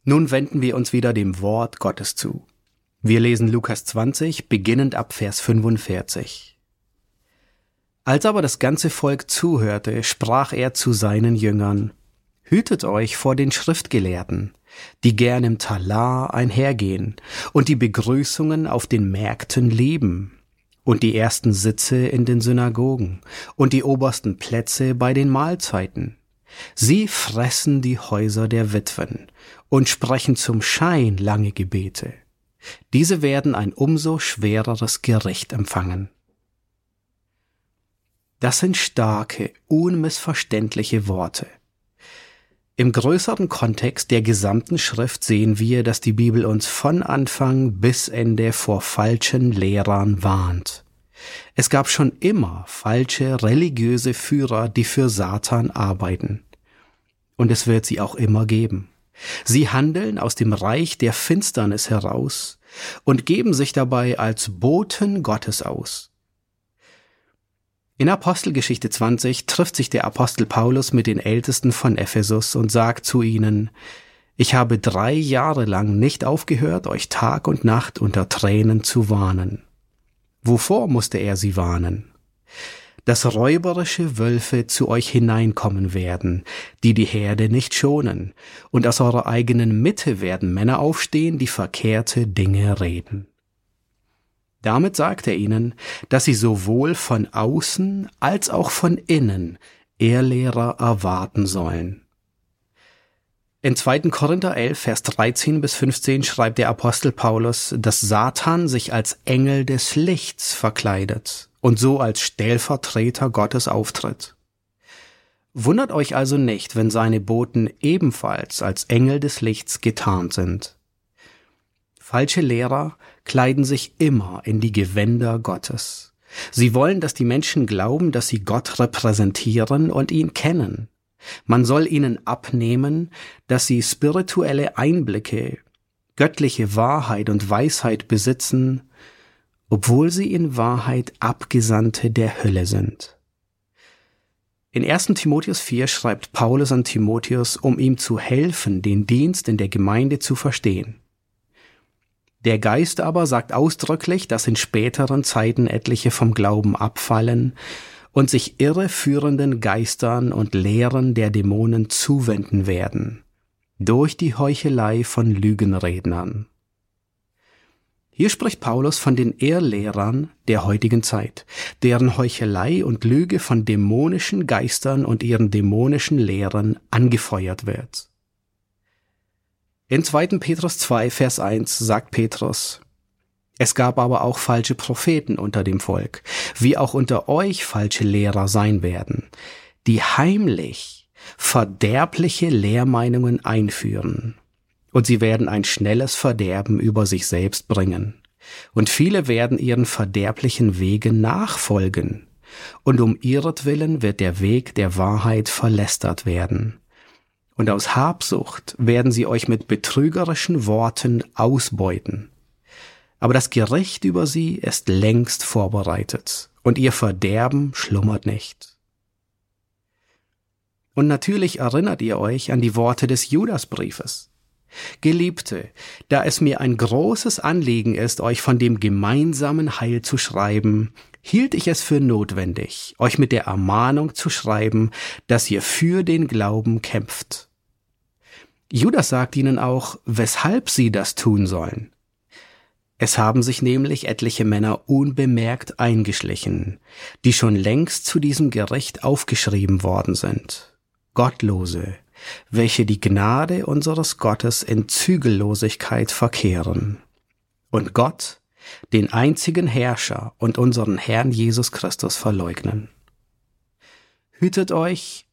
Nun wenden wir uns wieder dem Wort Gottes zu. Wir lesen Lukas 20, beginnend ab Vers 45. Als aber das ganze Volk zuhörte, sprach er zu seinen Jüngern: Hütet euch vor den Schriftgelehrten, die gern im Talar einhergehen und die Begrüßungen auf den Märkten lieben und die ersten Sitze in den Synagogen und die obersten Plätze bei den Mahlzeiten. Sie fressen die Häuser der Witwen und sprechen zum Schein lange Gebete. Diese werden ein umso schwereres Gericht empfangen. Das sind starke, unmissverständliche Worte. Im größeren Kontext der gesamten Schrift sehen wir, dass die Bibel uns von Anfang bis Ende vor falschen Lehrern warnt. Es gab schon immer falsche religiöse Führer, die für Satan arbeiten. Und es wird sie auch immer geben. Sie handeln aus dem Reich der Finsternis heraus und geben sich dabei als Boten Gottes aus. In Apostelgeschichte 20 trifft sich der Apostel Paulus mit den Ältesten von Ephesus und sagt zu ihnen: Ich habe 3 Jahre lang nicht aufgehört, euch Tag und Nacht unter Tränen zu warnen. Wovor musste er sie warnen? Dass räuberische Wölfe zu euch hineinkommen werden, die die Herde nicht schonen, und aus eurer eigenen Mitte werden Männer aufstehen, die verkehrte Dinge reden. Damit sagt er ihnen, dass sie sowohl von außen als auch von innen Irrlehrer erwarten sollen. In 2. Korinther 11, Vers 13 bis 15 schreibt der Apostel Paulus, dass Satan sich als Engel des Lichts verkleidet und so als Stellvertreter Gottes auftritt. Wundert euch also nicht, wenn seine Boten ebenfalls als Engel des Lichts getarnt sind. Falsche Lehrer kleiden sich immer in die Gewänder Gottes. Sie wollen, dass die Menschen glauben, dass sie Gott repräsentieren und ihn kennen. Man soll ihnen abnehmen, dass sie spirituelle Einblicke, göttliche Wahrheit und Weisheit besitzen, obwohl sie in Wahrheit Abgesandte der Hölle sind. In 1. Timotheus 4 schreibt Paulus an Timotheus, um ihm zu helfen, den Dienst in der Gemeinde zu verstehen. Der Geist aber sagt ausdrücklich, dass in späteren Zeiten etliche vom Glauben abfallen und sich irreführenden Geistern und Lehren der Dämonen zuwenden werden, durch die Heuchelei von Lügenrednern. Hier spricht Paulus von den Irrlehrern der heutigen Zeit, deren Heuchelei und Lüge von dämonischen Geistern und ihren dämonischen Lehren angefeuert wird. In 2. Petrus 2, Vers 1 sagt Petrus: Es gab aber auch falsche Propheten unter dem Volk, wie auch unter euch falsche Lehrer sein werden, die heimlich verderbliche Lehrmeinungen einführen. Und sie werden ein schnelles Verderben über sich selbst bringen. Und viele werden ihren verderblichen Wegen nachfolgen. Und um ihretwillen wird der Weg der Wahrheit verlästert werden. Und aus Habsucht werden sie euch mit betrügerischen Worten ausbeuten. Aber das Gericht über sie ist längst vorbereitet, und ihr Verderben schlummert nicht. Und natürlich erinnert ihr euch an die Worte des Judasbriefes. Geliebte, da es mir ein großes Anliegen ist, euch von dem gemeinsamen Heil zu schreiben, hielt ich es für notwendig, euch mit der Ermahnung zu schreiben, dass ihr für den Glauben kämpft. Judas sagt ihnen auch, weshalb sie das tun sollen. Es haben sich nämlich etliche Männer unbemerkt eingeschlichen, die schon längst zu diesem Gericht aufgeschrieben worden sind. Gottlose, welche die Gnade unseres Gottes in Zügellosigkeit verkehren. Und Gott, den einzigen Herrscher und unseren Herrn Jesus Christus verleugnen. Hütet euch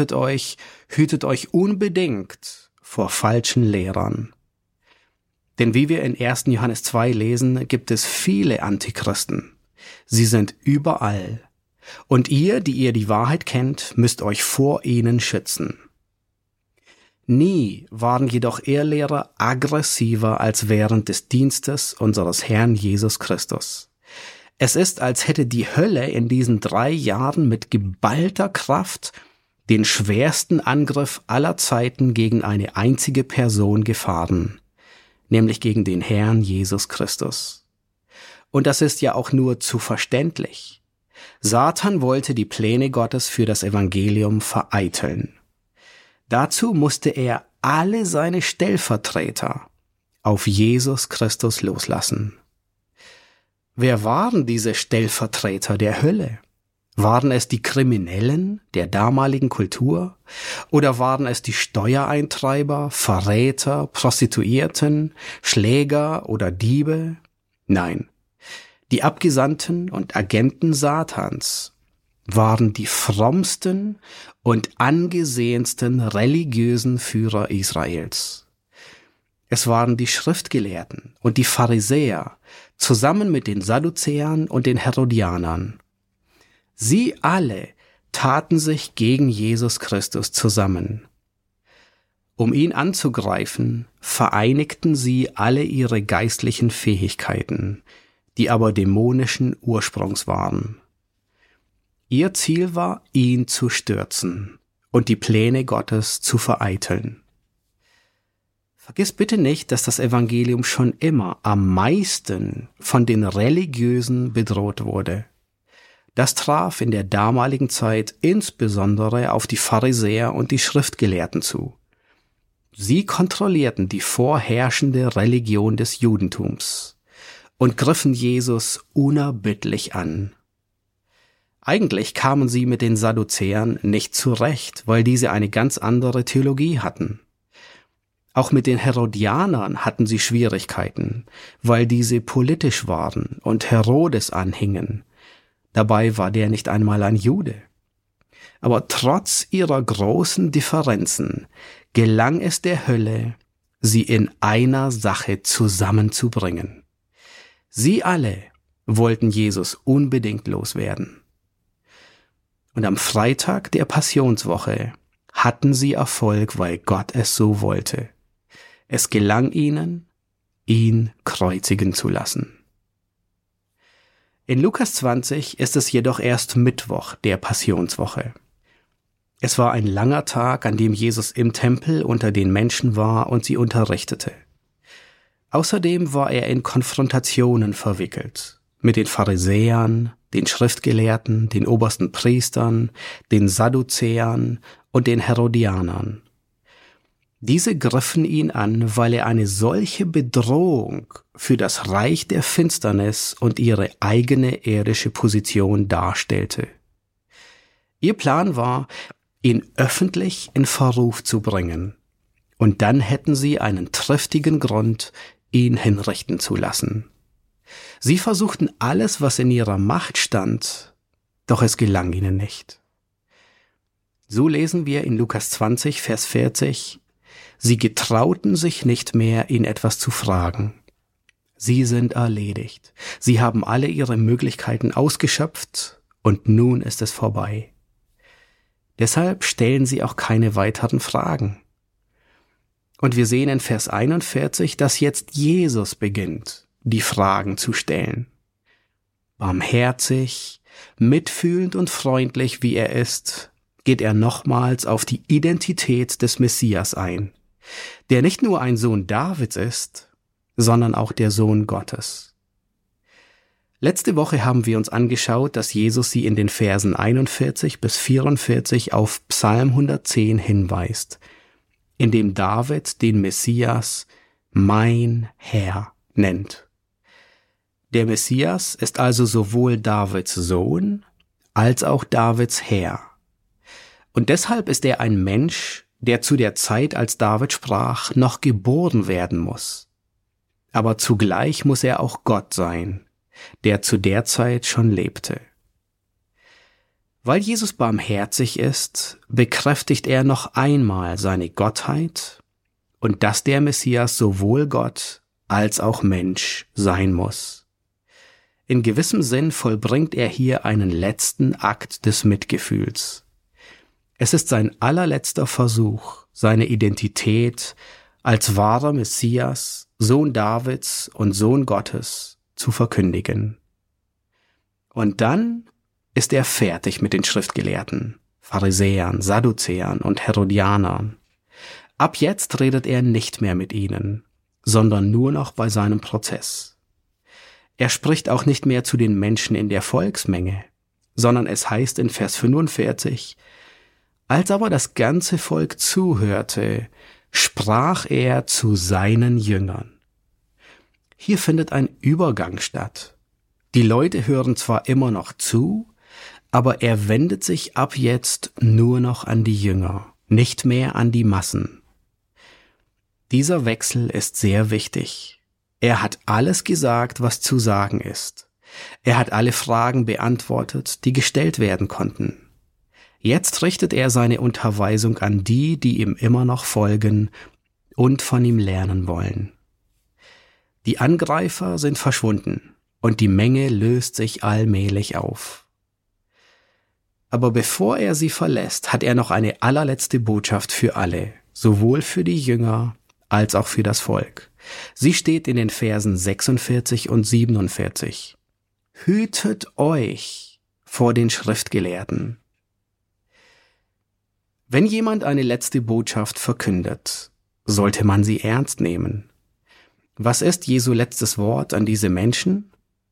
unbedingt vor falschen Lehrern. Denn wie wir in 1. Johannes 2 lesen, gibt es viele Antichristen. Sie sind überall. Und ihr, die ihr die Wahrheit kennt, müsst euch vor ihnen schützen. Nie waren jedoch Irrlehrer aggressiver als während des Dienstes unseres Herrn Jesus Christus. Es ist, als hätte die Hölle in diesen 3 Jahren mit geballter Kraft den schwersten Angriff aller Zeiten gegen eine einzige Person gefahren, nämlich gegen den Herrn Jesus Christus. Und das ist ja auch nur zu verständlich. Satan wollte die Pläne Gottes für das Evangelium vereiteln. Dazu musste er alle seine Stellvertreter auf Jesus Christus loslassen. Wer waren diese Stellvertreter der Hölle? Waren es die Kriminellen der damaligen Kultur? Oder waren es die Steuereintreiber, Verräter, Prostituierten, Schläger oder Diebe? Nein, die Abgesandten und Agenten Satans waren die frommsten und angesehensten religiösen Führer Israels. Es waren die Schriftgelehrten und die Pharisäer zusammen mit den Sadduzäern und den Herodianern. Sie alle taten sich gegen Jesus Christus zusammen. Um ihn anzugreifen, vereinigten sie alle ihre geistlichen Fähigkeiten, die aber dämonischen Ursprungs waren. Ihr Ziel war, ihn zu stürzen und die Pläne Gottes zu vereiteln. Vergiss bitte nicht, dass das Evangelium schon immer am meisten von den Religiösen bedroht wurde. Das traf in der damaligen Zeit insbesondere auf die Pharisäer und die Schriftgelehrten zu. Sie kontrollierten die vorherrschende Religion des Judentums und griffen Jesus unerbittlich an. Eigentlich kamen sie mit den Sadduzäern nicht zurecht, weil diese eine ganz andere Theologie hatten. Auch mit den Herodianern hatten sie Schwierigkeiten, weil diese politisch waren und Herodes anhingen. Dabei war der nicht einmal ein Jude. Aber trotz ihrer großen Differenzen gelang es der Hölle, sie in einer Sache zusammenzubringen. Sie alle wollten Jesus unbedingt loswerden. Und am Freitag der Passionswoche hatten sie Erfolg, weil Gott es so wollte. Es gelang ihnen, ihn kreuzigen zu lassen. In Lukas 20 ist es jedoch erst Mittwoch der Passionswoche. Es war ein langer Tag, an dem Jesus im Tempel unter den Menschen war und sie unterrichtete. Außerdem war er in Konfrontationen verwickelt mit den Pharisäern, den Schriftgelehrten, den obersten Priestern, den Sadduzäern und den Herodianern. Diese griffen ihn an, weil er eine solche Bedrohung für das Reich der Finsternis und ihre eigene irdische Position darstellte. Ihr Plan war, ihn öffentlich in Verruf zu bringen, und dann hätten sie einen triftigen Grund, ihn hinrichten zu lassen. Sie versuchten alles, was in ihrer Macht stand, doch es gelang ihnen nicht. So lesen wir in Lukas 20, Vers 40, sie getrauten sich nicht mehr, ihn etwas zu fragen. Sie sind erledigt. Sie haben alle ihre Möglichkeiten ausgeschöpft und nun ist es vorbei. Deshalb stellen sie auch keine weiteren Fragen. Und wir sehen in Vers 41, dass jetzt Jesus beginnt, die Fragen zu stellen. Barmherzig, mitfühlend und freundlich wie er ist, geht er nochmals auf die Identität des Messias ein, der nicht nur ein Sohn Davids ist, sondern auch der Sohn Gottes. Letzte Woche haben wir uns angeschaut, dass Jesus sie in den Versen 41 bis 44 auf Psalm 110 hinweist, in dem David den Messias mein Herr nennt. Der Messias ist also sowohl Davids Sohn als auch Davids Herr. Und deshalb ist er ein Mensch, der zu der Zeit, als David sprach, noch geboren werden muss. Aber zugleich muss er auch Gott sein, der zu der Zeit schon lebte. Weil Jesus barmherzig ist, bekräftigt er noch einmal seine Gottheit und dass der Messias sowohl Gott als auch Mensch sein muss. In gewissem Sinn vollbringt er hier einen letzten Akt des Mitgefühls. Es ist sein allerletzter Versuch, seine Identität als wahrer Messias, Sohn Davids und Sohn Gottes zu verkündigen. Und dann ist er fertig mit den Schriftgelehrten. Pharisäern, Sadduzäern und Herodianern. Ab jetzt redet er nicht mehr mit ihnen, sondern nur noch bei seinem Prozess. Er spricht auch nicht mehr zu den Menschen in der Volksmenge, sondern es heißt in Vers 45, als aber das ganze Volk zuhörte, sprach er zu seinen Jüngern. Hier findet ein Übergang statt. Die Leute hören zwar immer noch zu, aber er wendet sich ab jetzt nur noch an die Jünger, nicht mehr an die Massen. Dieser Wechsel ist sehr wichtig. Er hat alles gesagt, was zu sagen ist. Er hat alle Fragen beantwortet, die gestellt werden konnten. Jetzt richtet er seine Unterweisung an die, die ihm immer noch folgen und von ihm lernen wollen. Die Angreifer sind verschwunden und die Menge löst sich allmählich auf. Aber bevor er sie verlässt, hat er noch eine allerletzte Botschaft für alle, sowohl für die Jünger als auch für das Volk. Sie steht in den Versen 46 und 47. Hütet euch vor den Schriftgelehrten. Wenn jemand eine letzte Botschaft verkündet, sollte man sie ernst nehmen. Was ist Jesu letztes Wort an diese Menschen?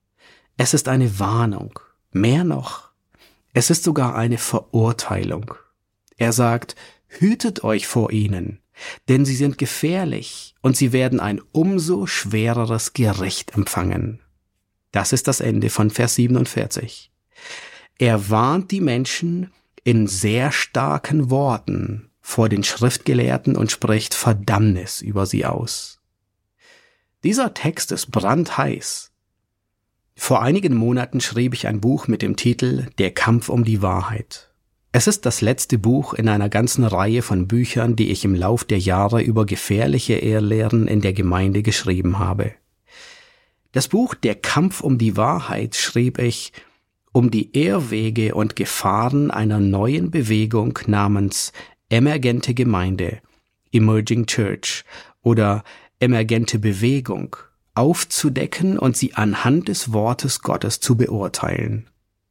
Es ist eine Warnung. Mehr noch, es ist sogar eine Verurteilung. Er sagt, hütet euch vor ihnen, denn sie sind gefährlich und sie werden ein umso schwereres Gericht empfangen. Das ist das Ende von Vers 47. Er warnt die Menschen in sehr starken Worten vor den Schriftgelehrten und spricht Verdammnis über sie aus. Dieser Text ist brandheiß. Vor einigen Monaten schrieb ich ein Buch mit dem Titel Der Kampf um die Wahrheit. Es ist das letzte Buch in einer ganzen Reihe von Büchern, die ich im Lauf der Jahre über gefährliche Irrlehren in der Gemeinde geschrieben habe. Das Buch Der Kampf um die Wahrheit schrieb ich, um die Irrwege und Gefahren einer neuen Bewegung namens Emergente Gemeinde, Emerging Church oder Emergente Bewegung aufzudecken und sie anhand des Wortes Gottes zu beurteilen.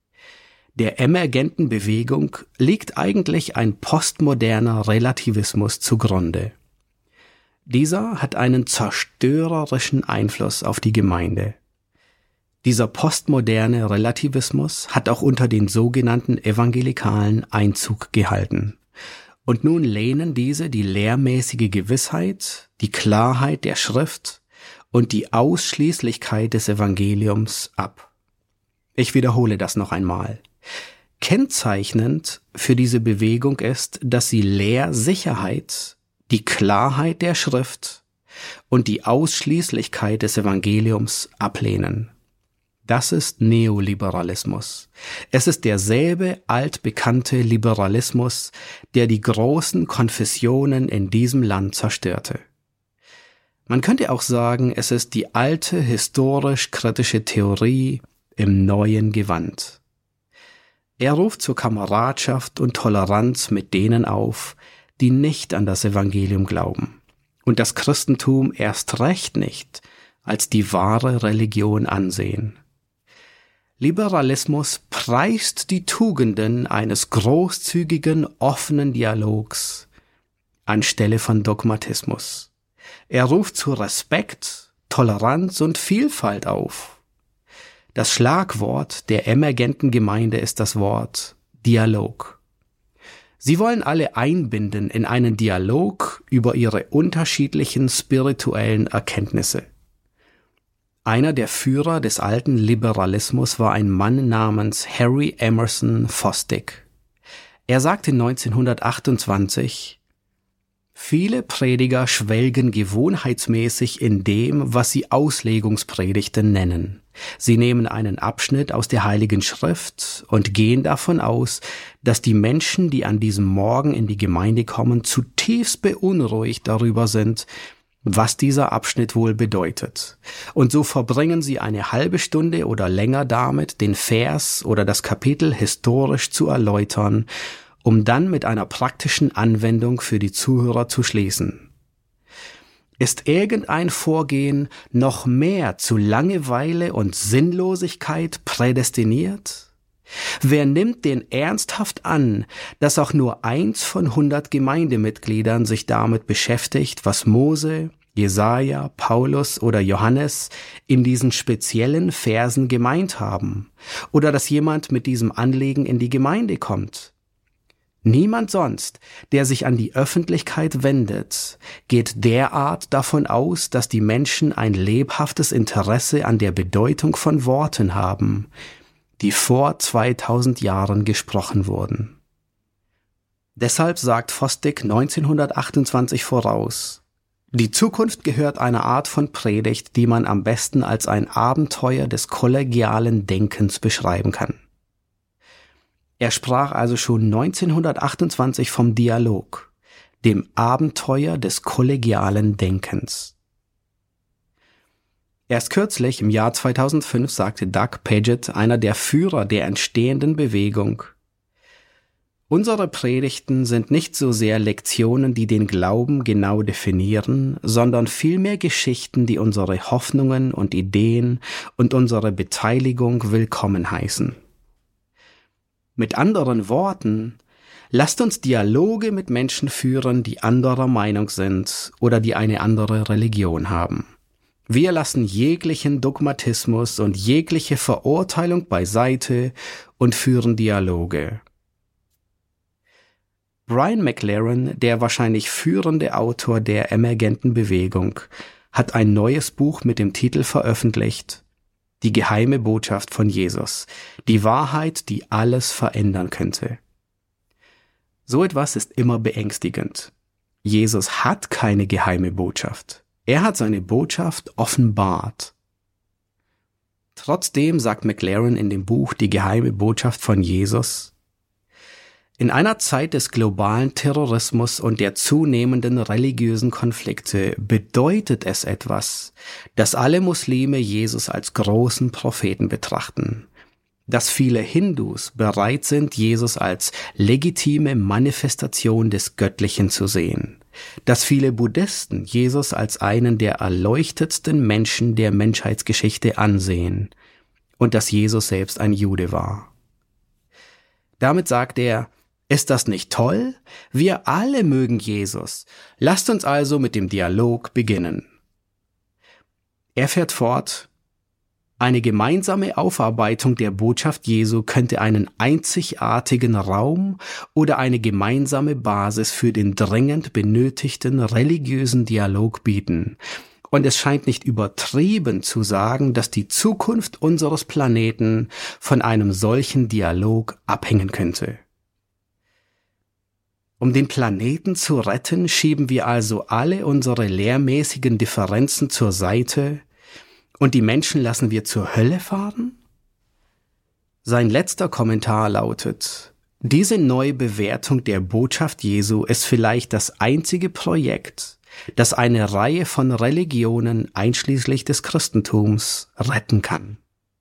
Der emergenten Bewegung liegt eigentlich ein postmoderner Relativismus zugrunde. Dieser hat einen zerstörerischen Einfluss auf die Gemeinde. Dieser postmoderne Relativismus hat auch unter den sogenannten Evangelikalen Einzug gehalten. Und nun lehnen diese die lehrmäßige Gewissheit, die Klarheit der Schrift und die Ausschließlichkeit des Evangeliums ab. Ich wiederhole das noch einmal. Kennzeichnend für diese Bewegung ist, dass sie Lehrsicherheit, die Klarheit der Schrift und die Ausschließlichkeit des Evangeliums ablehnen. Das ist Neoliberalismus. Es ist derselbe altbekannte Liberalismus, der die großen Konfessionen in diesem Land zerstörte. Man könnte auch sagen, es ist die alte historisch-kritische Theorie im neuen Gewand. Er ruft zur Kameradschaft und Toleranz mit denen auf, die nicht an das Evangelium glauben und das Christentum erst recht nicht als die wahre Religion ansehen. Liberalismus preist die Tugenden eines großzügigen, offenen Dialogs anstelle von Dogmatismus. Er ruft zu Respekt, Toleranz und Vielfalt auf. Das Schlagwort der emergenten Gemeinde ist das Wort Dialog. Sie wollen alle einbinden in einen Dialog über ihre unterschiedlichen spirituellen Erkenntnisse. Einer der Führer des alten Liberalismus war ein Mann namens Harry Emerson Fosdick. Er sagte 1928, viele Prediger schwelgen gewohnheitsmäßig in dem, was sie Auslegungspredigten nennen. Sie nehmen einen Abschnitt aus der Heiligen Schrift und gehen davon aus, dass die Menschen, die an diesem Morgen in die Gemeinde kommen, zutiefst beunruhigt darüber sind, was dieser Abschnitt wohl bedeutet. Und so verbringen sie eine halbe Stunde oder länger damit, den Vers oder das Kapitel historisch zu erläutern, um dann mit einer praktischen Anwendung für die Zuhörer zu schließen. Ist irgendein Vorgehen noch mehr zu Langeweile und Sinnlosigkeit prädestiniert? Wer nimmt denn ernsthaft an, dass auch nur 1 von 100 Gemeindemitgliedern sich damit beschäftigt, was Mose, Jesaja, Paulus oder Johannes in diesen speziellen Versen gemeint haben, oder dass jemand mit diesem Anliegen in die Gemeinde kommt? Niemand sonst, der sich an die Öffentlichkeit wendet, geht derart davon aus, dass die Menschen ein lebhaftes Interesse an der Bedeutung von Worten haben, die vor 2000 Jahren gesprochen wurden. Deshalb sagt Fosdick 1928 voraus: Die Zukunft gehört einer Art von Predigt, die man am besten als ein Abenteuer des kollegialen Denkens beschreiben kann. Er sprach also schon 1928 vom Dialog, dem Abenteuer des kollegialen Denkens. Erst kürzlich, im Jahr 2005, sagte Doug Pagitt, einer der Führer der entstehenden Bewegung: Unsere Predigten sind nicht so sehr Lektionen, die den Glauben genau definieren, sondern vielmehr Geschichten, die unsere Hoffnungen und Ideen und unsere Beteiligung willkommen heißen. Mit anderen Worten, lasst uns Dialoge mit Menschen führen, die anderer Meinung sind oder die eine andere Religion haben. Wir lassen jeglichen Dogmatismus und jegliche Verurteilung beiseite und führen Dialoge. Brian McLaren, der wahrscheinlich führende Autor der emergenten Bewegung, hat ein neues Buch mit dem Titel veröffentlicht: Die geheime Botschaft von Jesus, die Wahrheit, die alles verändern könnte. So etwas ist immer beängstigend. Jesus hat keine geheime Botschaft. Er hat seine Botschaft offenbart. Trotzdem sagt McLaren in dem Buch Die geheime Botschaft von Jesus: In einer Zeit des globalen Terrorismus und der zunehmenden religiösen Konflikte bedeutet es etwas, dass alle Muslime Jesus als großen Propheten betrachten, dass viele Hindus bereit sind, Jesus als legitime Manifestation des Göttlichen zu sehen, dass viele Buddhisten Jesus als einen der erleuchtetsten Menschen der Menschheitsgeschichte ansehen und dass Jesus selbst ein Jude war. Damit sagt er: Ist das nicht toll? Wir alle mögen Jesus. Lasst uns also mit dem Dialog beginnen. Er fährt fort: Eine gemeinsame Aufarbeitung der Botschaft Jesu könnte einen einzigartigen Raum oder eine gemeinsame Basis für den dringend benötigten religiösen Dialog bieten. Und es scheint nicht übertrieben zu sagen, dass die Zukunft unseres Planeten von einem solchen Dialog abhängen könnte. Um den Planeten zu retten, schieben wir also alle unsere lehrmäßigen Differenzen zur Seite und die Menschen lassen wir zur Hölle fahren? Sein letzter Kommentar lautet: Diese Neubewertung der Botschaft Jesu ist vielleicht das einzige Projekt, das eine Reihe von Religionen einschließlich des Christentums retten kann.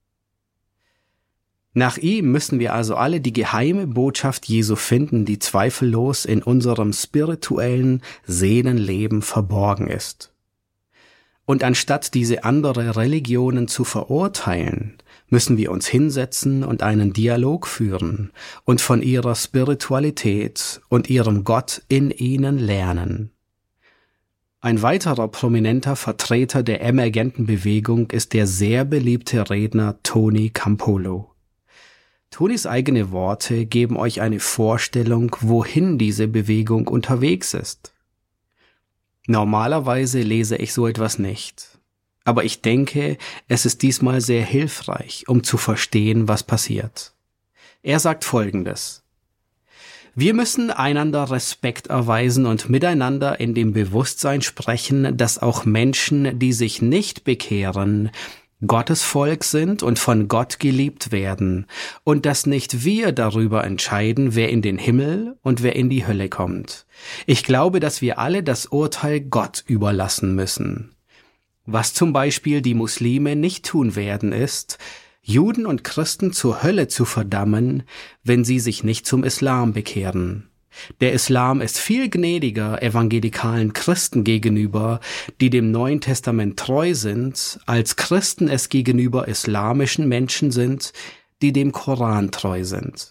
Nach ihm müssen wir also alle die geheime Botschaft Jesu finden, die zweifellos in unserem spirituellen Seelenleben verborgen ist. Und anstatt diese andere Religionen zu verurteilen, müssen wir uns hinsetzen und einen Dialog führen und von ihrer Spiritualität und ihrem Gott in ihnen lernen. Ein weiterer prominenter Vertreter der emergenten Bewegung ist der sehr beliebte Redner Tony Campolo. Tonys eigene Worte geben euch eine Vorstellung, wohin diese Bewegung unterwegs ist. Normalerweise lese ich so etwas nicht, aber ich denke, es ist diesmal sehr hilfreich, um zu verstehen, was passiert. Er sagt Folgendes: Wir müssen einander Respekt erweisen und miteinander in dem Bewusstsein sprechen, dass auch Menschen, die sich nicht bekehren, Gottes Volk sind und von Gott geliebt werden und dass nicht wir darüber entscheiden, wer in den Himmel und wer in die Hölle kommt. Ich glaube, dass wir alle das Urteil Gott überlassen müssen. Was zum Beispiel die Muslime nicht tun werden, ist, Juden und Christen zur Hölle zu verdammen, wenn sie sich nicht zum Islam bekehren. Der Islam ist viel gnädiger evangelikalen Christen gegenüber, die dem Neuen Testament treu sind, als Christen es gegenüber islamischen Menschen sind, die dem Koran treu sind.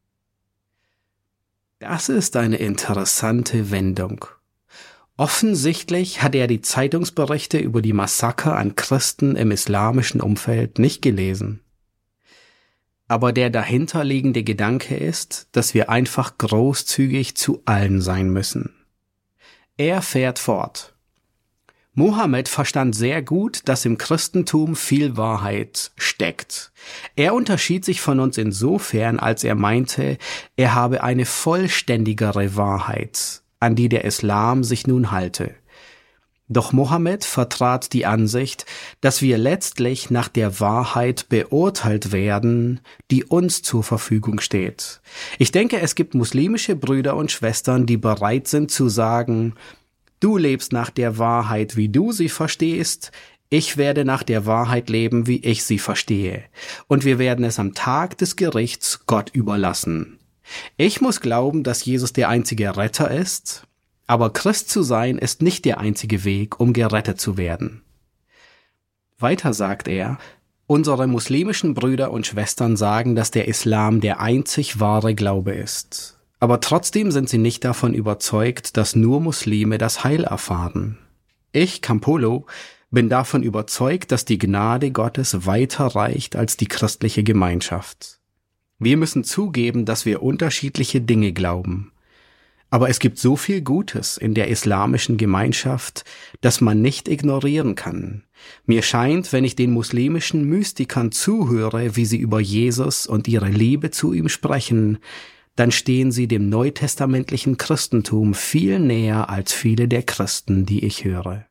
Das ist eine interessante Wendung. Offensichtlich hat er die Zeitungsberichte über die Massaker an Christen im islamischen Umfeld nicht gelesen. Aber der dahinterliegende Gedanke ist, dass wir einfach großzügig zu allen sein müssen. Er fährt fort. Mohammed verstand sehr gut, dass im Christentum viel Wahrheit steckt. Er unterschied sich von uns insofern, als er meinte, er habe eine vollständigere Wahrheit, an die der Islam sich nun halte. Doch Mohammed vertrat die Ansicht, dass wir letztlich nach der Wahrheit beurteilt werden, die uns zur Verfügung steht. Ich denke, es gibt muslimische Brüder und Schwestern, die bereit sind zu sagen, du lebst nach der Wahrheit, wie du sie verstehst, ich werde nach der Wahrheit leben, wie ich sie verstehe. Und wir werden es am Tag des Gerichts Gott überlassen. Ich muss glauben, dass Jesus der einzige Retter ist, aber Christ zu sein ist nicht der einzige Weg, um gerettet zu werden. Weiter sagt er, unsere muslimischen Brüder und Schwestern sagen, dass der Islam der einzig wahre Glaube ist. Aber trotzdem sind sie nicht davon überzeugt, dass nur Muslime das Heil erfahren. Ich, Campolo, bin davon überzeugt, dass die Gnade Gottes weiter reicht als die christliche Gemeinschaft. Wir müssen zugeben, dass wir unterschiedliche Dinge glauben. Aber es gibt so viel Gutes in der islamischen Gemeinschaft, das man nicht ignorieren kann. Mir scheint, wenn ich den muslimischen Mystikern zuhöre, wie sie über Jesus und ihre Liebe zu ihm sprechen, dann stehen sie dem neutestamentlichen Christentum viel näher als viele der Christen, die ich höre.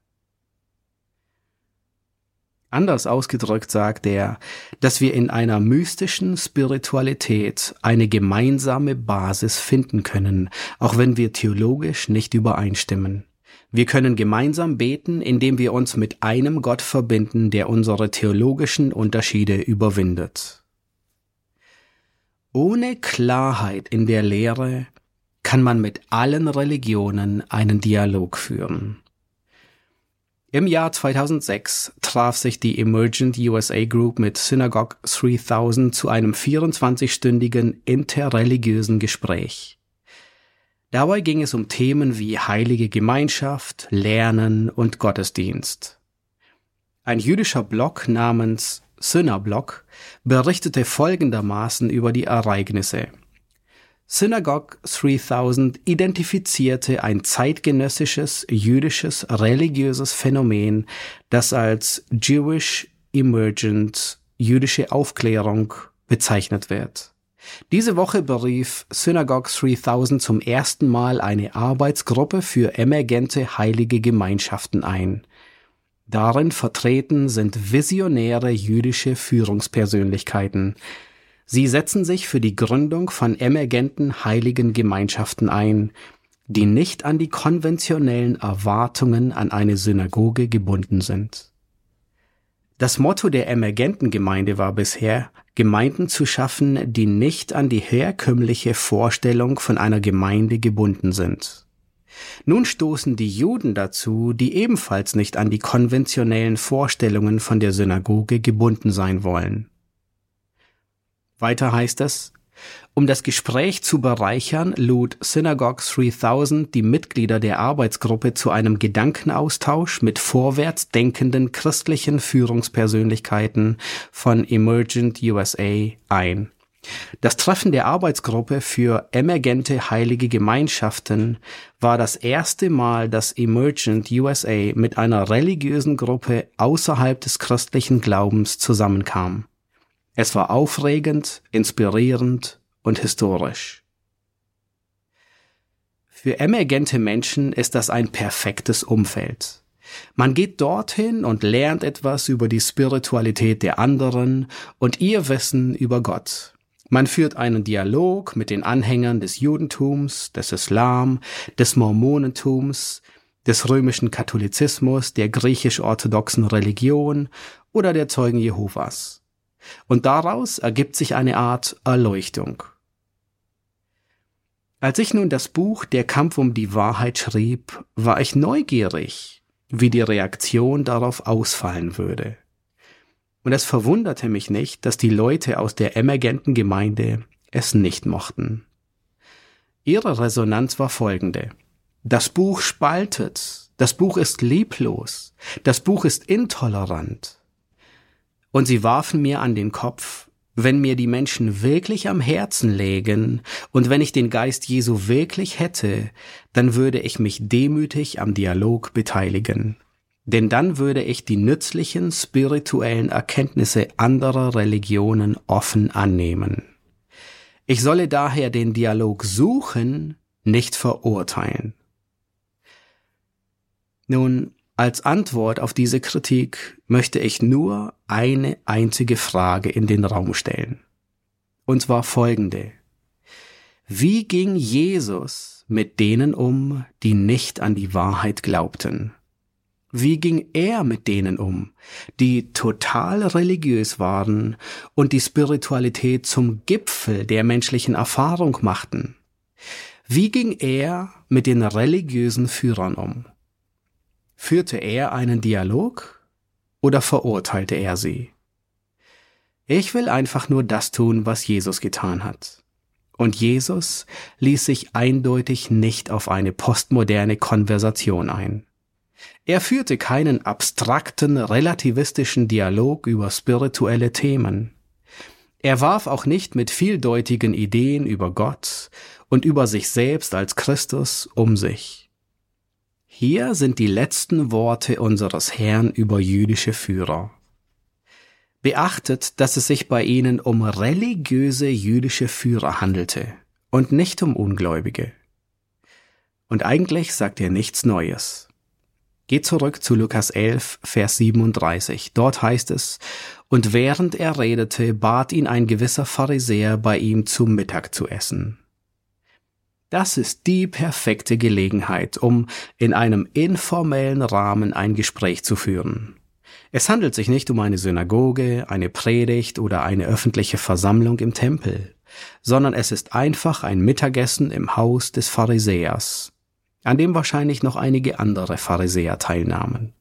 Anders ausgedrückt sagt er, dass wir in einer mystischen Spiritualität eine gemeinsame Basis finden können, auch wenn wir theologisch nicht übereinstimmen. Wir können gemeinsam beten, indem wir uns mit einem Gott verbinden, der unsere theologischen Unterschiede überwindet. Ohne Klarheit in der Lehre kann man mit allen Religionen einen Dialog führen. Im Jahr 2006 traf sich die Emergent USA Group mit Synagogue 3000 zu einem 24-stündigen interreligiösen Gespräch. Dabei ging es um Themen wie heilige Gemeinschaft, Lernen und Gottesdienst. Ein jüdischer Blog namens Synablog berichtete folgendermaßen über die Ereignisse. Synagogue 3000 identifizierte ein zeitgenössisches jüdisches religiöses Phänomen, das als Jewish Emergent, jüdische Aufklärung, bezeichnet wird. Diese Woche berief Synagogue 3000 zum ersten Mal eine Arbeitsgruppe für emergente heilige Gemeinschaften ein. Darin vertreten sind visionäre jüdische Führungspersönlichkeiten. Sie setzen sich für die Gründung von emergenten heiligen Gemeinschaften ein, die nicht an die konventionellen Erwartungen an eine Synagoge gebunden sind. Das Motto der emergenten Gemeinde war bisher, Gemeinden zu schaffen, die nicht an die herkömmliche Vorstellung von einer Gemeinde gebunden sind. Nun stoßen die Juden dazu, die ebenfalls nicht an die konventionellen Vorstellungen von der Synagoge gebunden sein wollen. Weiter heißt es, um das Gespräch zu bereichern, lud Synagogue 3000 die Mitglieder der Arbeitsgruppe zu einem Gedankenaustausch mit vorwärts denkenden christlichen Führungspersönlichkeiten von Emergent USA ein. Das Treffen der Arbeitsgruppe für emergente heilige Gemeinschaften war das erste Mal, dass Emergent USA mit einer religiösen Gruppe außerhalb des christlichen Glaubens zusammenkam. Es war aufregend, inspirierend und historisch. Für emergente Menschen ist das ein perfektes Umfeld. Man geht dorthin und lernt etwas über die Spiritualität der anderen und ihr Wissen über Gott. Man führt einen Dialog mit den Anhängern des Judentums, des Islam, des Mormonentums, des römischen Katholizismus, der griechisch-orthodoxen Religion oder der Zeugen Jehovas. Und daraus ergibt sich eine Art Erleuchtung. Als ich nun das Buch Der Kampf um die Wahrheit schrieb, war ich neugierig, wie die Reaktion darauf ausfallen würde. Und es verwunderte mich nicht, dass die Leute aus der emergenten Gemeinde es nicht mochten. Ihre Resonanz war folgende: Das Buch spaltet, das Buch ist lieblos, das Buch ist intolerant. Und sie warfen mir an den Kopf: Wenn mir die Menschen wirklich am Herzen lägen und wenn ich den Geist Jesu wirklich hätte, dann würde ich mich demütig am Dialog beteiligen. Denn dann würde ich die nützlichen spirituellen Erkenntnisse anderer Religionen offen annehmen. Ich solle daher den Dialog suchen, nicht verurteilen. Nun, als Antwort auf diese Kritik möchte ich nur eine einzige Frage in den Raum stellen. Und zwar folgende: Wie ging Jesus mit denen um, die nicht an die Wahrheit glaubten? Wie ging er mit denen um, die total religiös waren und die Spiritualität zum Gipfel der menschlichen Erfahrung machten? Wie ging er mit den religiösen Führern um? Führte er einen Dialog oder verurteilte er sie? Ich will einfach nur das tun, was Jesus getan hat. Und Jesus ließ sich eindeutig nicht auf eine postmoderne Konversation ein. Er führte keinen abstrakten, relativistischen Dialog über spirituelle Themen. Er warf auch nicht mit vieldeutigen Ideen über Gott und über sich selbst als Christus um sich. Hier sind die letzten Worte unseres Herrn über jüdische Führer. Beachtet, dass es sich bei ihnen um religiöse jüdische Führer handelte und nicht um Ungläubige. Und eigentlich sagt er nichts Neues. Geht zurück zu Lukas 11, Vers 37. Dort heißt es: Und während er redete, bat ihn ein gewisser Pharisäer, bei ihm zu Mittag zu essen. Das ist die perfekte Gelegenheit, um in einem informellen Rahmen ein Gespräch zu führen. Es handelt sich nicht um eine Synagoge, eine Predigt oder eine öffentliche Versammlung im Tempel, sondern es ist einfach ein Mittagessen im Haus des Pharisäers, an dem wahrscheinlich noch einige andere Pharisäer teilnahmen.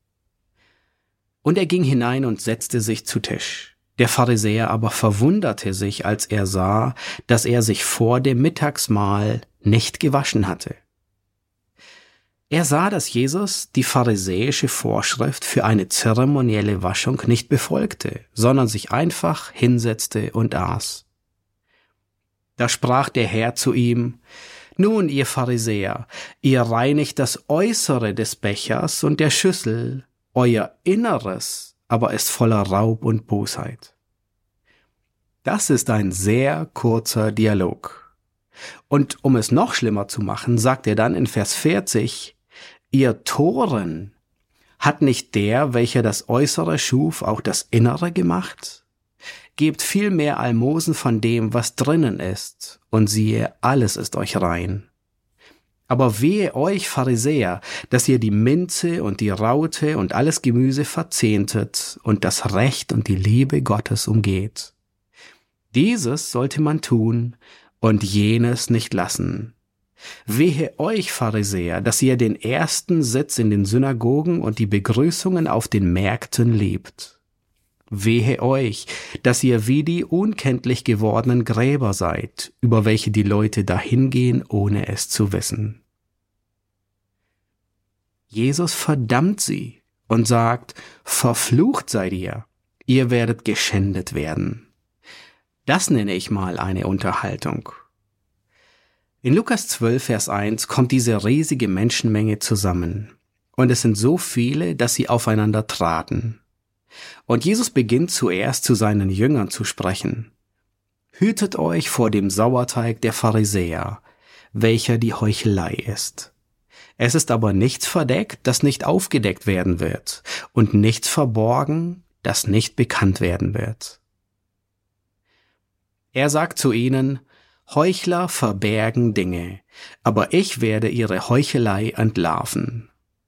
Und er ging hinein und setzte sich zu Tisch. Der Pharisäer aber verwunderte sich, als er sah, dass er sich vor dem Mittagsmahl nicht gewaschen hatte. Er sah, dass Jesus die pharisäische Vorschrift für eine zeremonielle Waschung nicht befolgte, sondern sich einfach hinsetzte und aß. Da sprach der Herr zu ihm: Nun, ihr Pharisäer, ihr reinigt das Äußere des Bechers und der Schüssel, euer Inneres aber ist voller Raub und Bosheit. Das ist ein sehr kurzer Dialog. Und um es noch schlimmer zu machen, sagt er dann in Vers 40, ihr Toren, hat nicht der, welcher das Äußere schuf, auch das Innere gemacht? Gebt vielmehr Almosen von dem, was drinnen ist, und siehe, alles ist euch rein. Aber wehe euch, Pharisäer, dass ihr die Minze und die Raute und alles Gemüse verzehntet und das Recht und die Liebe Gottes umgeht. Dieses sollte man tun und jenes nicht lassen. Wehe euch, Pharisäer, dass ihr den ersten Sitz in den Synagogen und die Begrüßungen auf den Märkten liebt. Wehe euch, dass ihr wie die unkenntlich gewordenen Gräber seid, über welche die Leute dahingehen, ohne es zu wissen. Jesus verdammt sie und sagt: Verflucht seid ihr, ihr werdet geschändet werden. Das nenne ich mal eine Unterhaltung. In Lukas 12, Vers 1 kommt diese riesige Menschenmenge zusammen. Und es sind so viele, dass sie aufeinander traten. Und Jesus beginnt zuerst zu seinen Jüngern zu sprechen. Hütet euch vor dem Sauerteig der Pharisäer, welcher die Heuchelei ist. Es ist aber nichts verdeckt, das nicht aufgedeckt werden wird, und nichts verborgen, das nicht bekannt werden wird. Er sagt zu ihnen: Heuchler verbergen Dinge, aber ich werde ihre Heuchelei entlarven.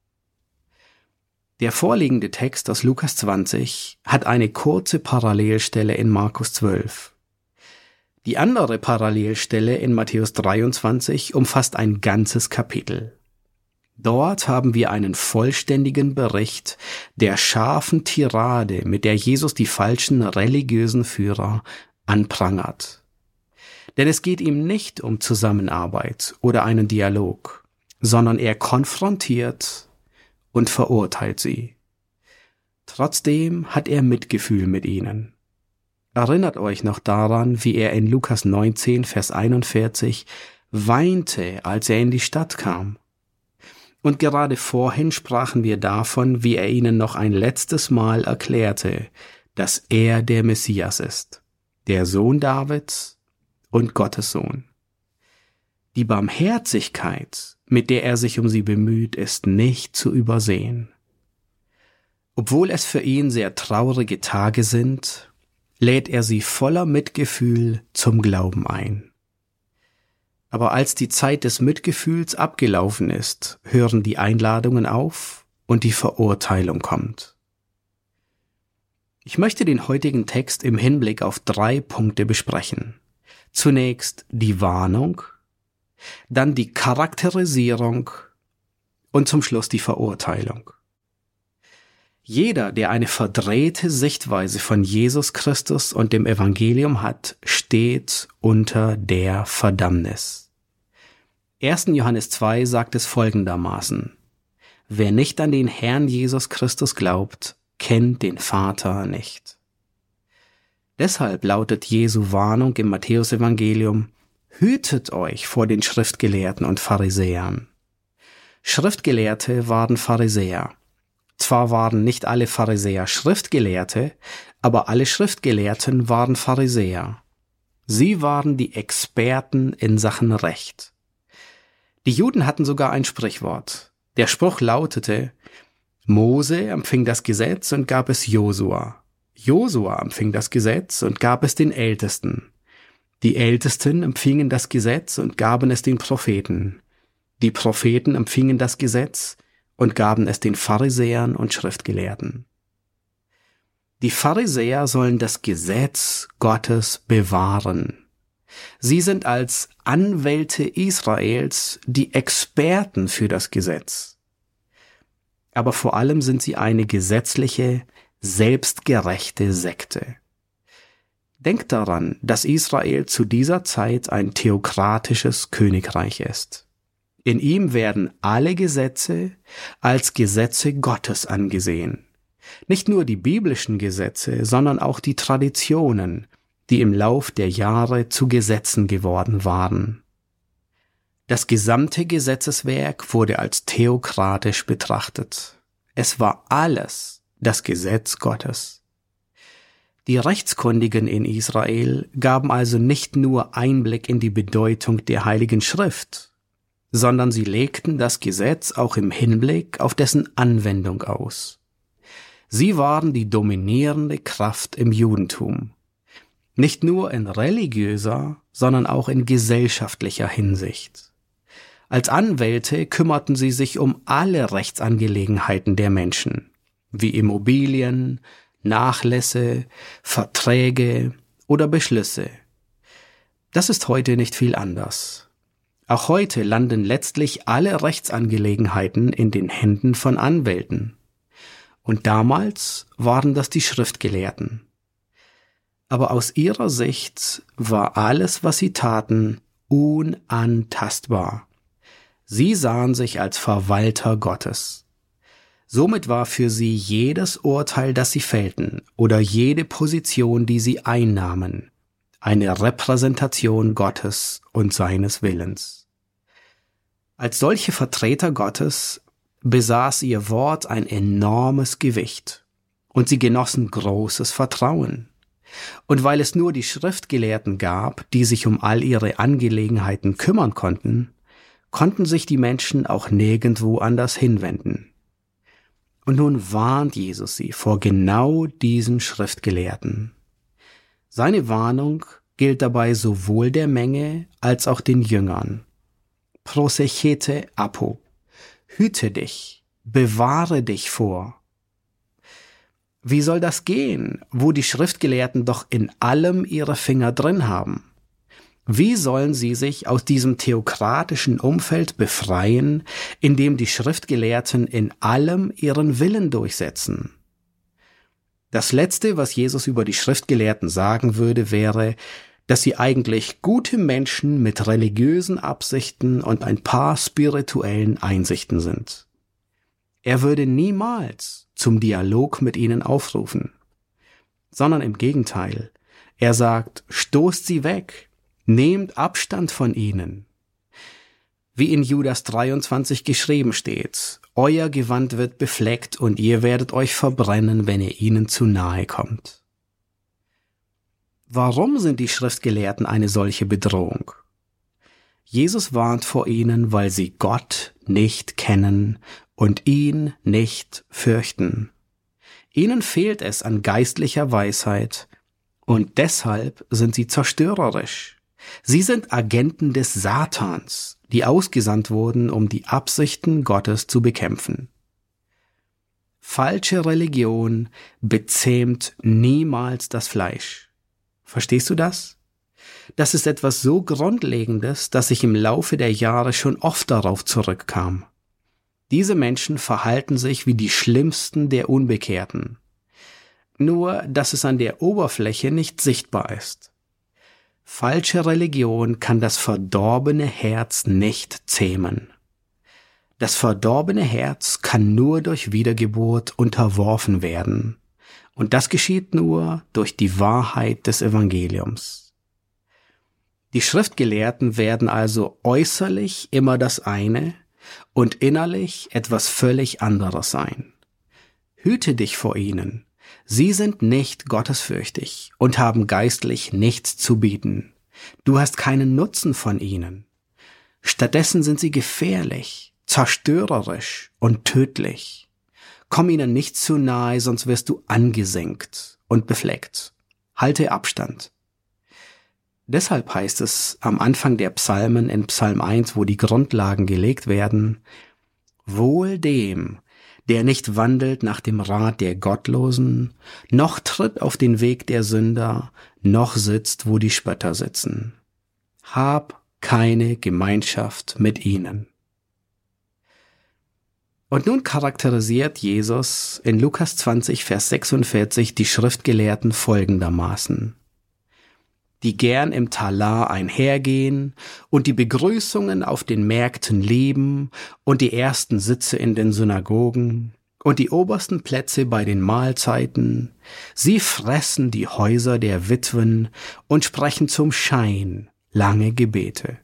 Der vorliegende Text aus Lukas 20 hat eine kurze Parallelstelle in Markus 12. Die andere Parallelstelle in Matthäus 23 umfasst ein ganzes Kapitel. Dort haben wir einen vollständigen Bericht der scharfen Tirade, mit der Jesus die falschen religiösen Führer anprangert. Denn es geht ihm nicht um Zusammenarbeit oder einen Dialog, sondern er konfrontiert und verurteilt sie. Trotzdem hat er Mitgefühl mit ihnen. Erinnert euch noch daran, wie er in Lukas 19, Vers 41 weinte, als er in die Stadt kam. Und gerade vorhin sprachen wir davon, wie er ihnen noch ein letztes Mal erklärte, dass er der Messias ist, der Sohn Davids und Gottes Sohn. Die Barmherzigkeit, mit der er sich um sie bemüht, ist nicht zu übersehen. Obwohl es für ihn sehr traurige Tage sind, lädt er sie voller Mitgefühl zum Glauben ein. Aber als die Zeit des Mitgefühls abgelaufen ist, hören die Einladungen auf und die Verurteilung kommt. Ich möchte den heutigen Text im Hinblick auf 3 Punkte besprechen. Zunächst die Warnung, dann die Charakterisierung und zum Schluss die Verurteilung. Jeder, der eine verdrehte Sichtweise von Jesus Christus und dem Evangelium hat, steht unter der Verdammnis. 1. Johannes 2 sagt es folgendermaßen: Wer nicht an den Herrn Jesus Christus glaubt, kennt den Vater nicht. Deshalb lautet Jesu Warnung im Matthäusevangelium: Hütet euch vor den Schriftgelehrten und Pharisäern. Schriftgelehrte waren Pharisäer. Zwar waren nicht alle Pharisäer Schriftgelehrte, aber alle Schriftgelehrten waren Pharisäer. Sie waren die Experten in Sachen Recht. Die Juden hatten sogar ein Sprichwort. Der Spruch lautete: Mose empfing das Gesetz und gab es Josua. Josua empfing das Gesetz und gab es den Ältesten. Die Ältesten empfingen das Gesetz und gaben es den Propheten. Die Propheten empfingen das Gesetz und gaben es den Pharisäern und Schriftgelehrten. Die Pharisäer sollen das Gesetz Gottes bewahren. Sie sind als Anwälte Israels die Experten für das Gesetz. Aber vor allem sind sie eine gesetzliche, selbstgerechte Sekte. Denkt daran, dass Israel zu dieser Zeit ein theokratisches Königreich ist. In ihm werden alle Gesetze als Gesetze Gottes angesehen. Nicht nur die biblischen Gesetze, sondern auch die Traditionen, die im Lauf der Jahre zu Gesetzen geworden waren. Das gesamte Gesetzeswerk wurde als theokratisch betrachtet. Es war alles das Gesetz Gottes. Die Rechtskundigen in Israel gaben also nicht nur Einblick in die Bedeutung der Heiligen Schrift, sondern sie legten das Gesetz auch im Hinblick auf dessen Anwendung aus. Sie waren die dominierende Kraft im Judentum, nicht nur in religiöser, sondern auch in gesellschaftlicher Hinsicht. Als Anwälte kümmerten sie sich um alle Rechtsangelegenheiten der Menschen, wie Immobilien, Nachlässe, Verträge oder Beschlüsse. Das ist heute nicht viel anders. Auch heute landen letztlich alle Rechtsangelegenheiten in den Händen von Anwälten. Und damals waren das die Schriftgelehrten. Aber aus ihrer Sicht war alles, was sie taten, unantastbar. Sie sahen sich als Verwalter Gottes. Somit war für sie jedes Urteil, das sie fällten, oder jede Position, die sie einnahmen, eine Repräsentation Gottes und seines Willens. Als solche Vertreter Gottes besaß ihr Wort ein enormes Gewicht und sie genossen großes Vertrauen. Und weil es nur die Schriftgelehrten gab, die sich um all ihre Angelegenheiten kümmern konnten, konnten sich die Menschen auch nirgendwo anders hinwenden. Und nun warnt Jesus sie vor genau diesen Schriftgelehrten. Seine Warnung gilt dabei sowohl der Menge als auch den Jüngern. Prosechete apo. Hüte dich, bewahre dich vor. Wie soll das gehen, wo die Schriftgelehrten doch in allem ihre Finger drin haben? Wie sollen sie sich aus diesem theokratischen Umfeld befreien, in dem die Schriftgelehrten in allem ihren Willen durchsetzen? Das Letzte, was Jesus über die Schriftgelehrten sagen würde, wäre, dass sie eigentlich gute Menschen mit religiösen Absichten und ein paar spirituellen Einsichten sind. Er würde niemals zum Dialog mit ihnen aufrufen, sondern im Gegenteil. Er sagt, stoßt sie weg, nehmt Abstand von ihnen. Wie in Judas 23 geschrieben steht, euer Gewand wird befleckt und ihr werdet euch verbrennen, wenn ihr ihnen zu nahe kommt. Warum sind die Schriftgelehrten eine solche Bedrohung? Jesus warnt vor ihnen, weil sie Gott nicht kennen und ihn nicht fürchten. Ihnen fehlt es an geistlicher Weisheit und deshalb sind sie zerstörerisch. Sie sind Agenten des Satans, die ausgesandt wurden, um die Absichten Gottes zu bekämpfen. Falsche Religion bezähmt niemals das Fleisch. Verstehst du das? Das ist etwas so Grundlegendes, dass ich im Laufe der Jahre schon oft darauf zurückkam. Diese Menschen verhalten sich wie die schlimmsten der Unbekehrten. Nur, dass es an der Oberfläche nicht sichtbar ist. Falsche Religion kann das verdorbene Herz nicht zähmen. Das verdorbene Herz kann nur durch Wiedergeburt unterworfen werden. Und das geschieht nur durch die Wahrheit des Evangeliums. Die Schriftgelehrten werden also äußerlich immer das eine und innerlich etwas völlig anderes sein. Hüte dich vor ihnen. Sie sind nicht gottesfürchtig und haben geistlich nichts zu bieten. Du hast keinen Nutzen von ihnen. Stattdessen sind sie gefährlich, zerstörerisch und tödlich. Komm ihnen nicht zu nahe, sonst wirst du angesenkt und befleckt. Halte Abstand. Deshalb heißt es am Anfang der Psalmen in Psalm 1, wo die Grundlagen gelegt werden, Wohl dem, der nicht wandelt nach dem Rat der Gottlosen, noch tritt auf den Weg der Sünder, noch sitzt, wo die Spötter sitzen. Hab keine Gemeinschaft mit ihnen. Und nun charakterisiert Jesus in Lukas 20, Vers 46 die Schriftgelehrten folgendermaßen: die gern im Talar einhergehen und die Begrüßungen auf den Märkten lieben und die ersten Sitze in den Synagogen und die obersten Plätze bei den Mahlzeiten. Sie fressen die Häuser der Witwen und sprechen zum Schein lange Gebete.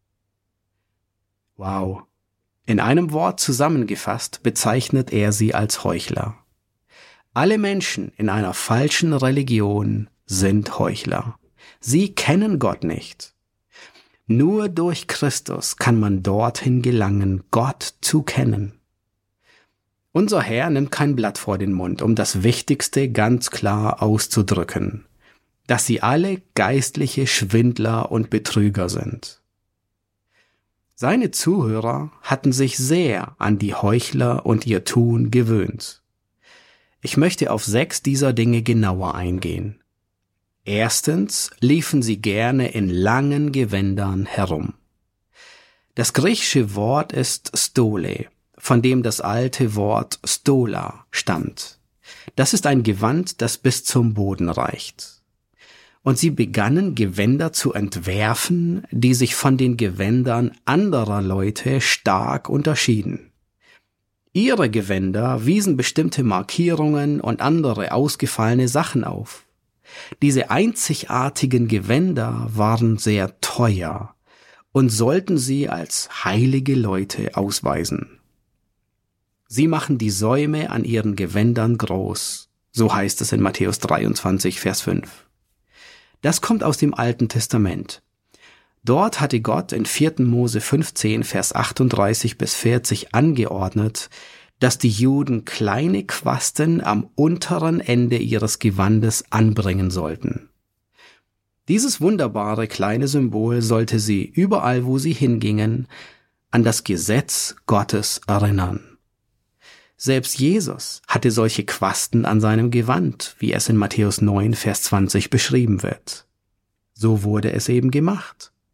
Wow. In einem Wort zusammengefasst bezeichnet er sie als Heuchler. Alle Menschen in einer falschen Religion sind Heuchler. Sie kennen Gott nicht. Nur durch Christus kann man dorthin gelangen, Gott zu kennen. Unser Herr nimmt kein Blatt vor den Mund, um das Wichtigste ganz klar auszudrücken, dass sie alle geistliche Schwindler und Betrüger sind. Seine Zuhörer hatten sich sehr an die Heuchler und ihr Tun gewöhnt. Ich möchte auf 6 dieser Dinge genauer eingehen. Erstens liefen sie gerne in langen Gewändern herum. Das griechische Wort ist Stole, von dem das alte Wort Stola stammt. Das ist ein Gewand, das bis zum Boden reicht. Und sie begannen Gewänder zu entwerfen, die sich von den Gewändern anderer Leute stark unterschieden. Ihre Gewänder wiesen bestimmte Markierungen und andere ausgefallene Sachen auf. Diese einzigartigen Gewänder waren sehr teuer und sollten sie als heilige Leute ausweisen. Sie machen die Säume an ihren Gewändern groß, so heißt es in Matthäus 23, Vers 5. Das kommt aus dem Alten Testament. Dort hatte Gott in 4. Mose 15, Vers 38 bis 40 angeordnet, dass die Juden kleine Quasten am unteren Ende ihres Gewandes anbringen sollten. Dieses wunderbare kleine Symbol sollte sie überall, wo sie hingingen, an das Gesetz Gottes erinnern. Selbst Jesus hatte solche Quasten an seinem Gewand, wie es in Matthäus 9, Vers 20 beschrieben wird. So wurde es eben gemacht.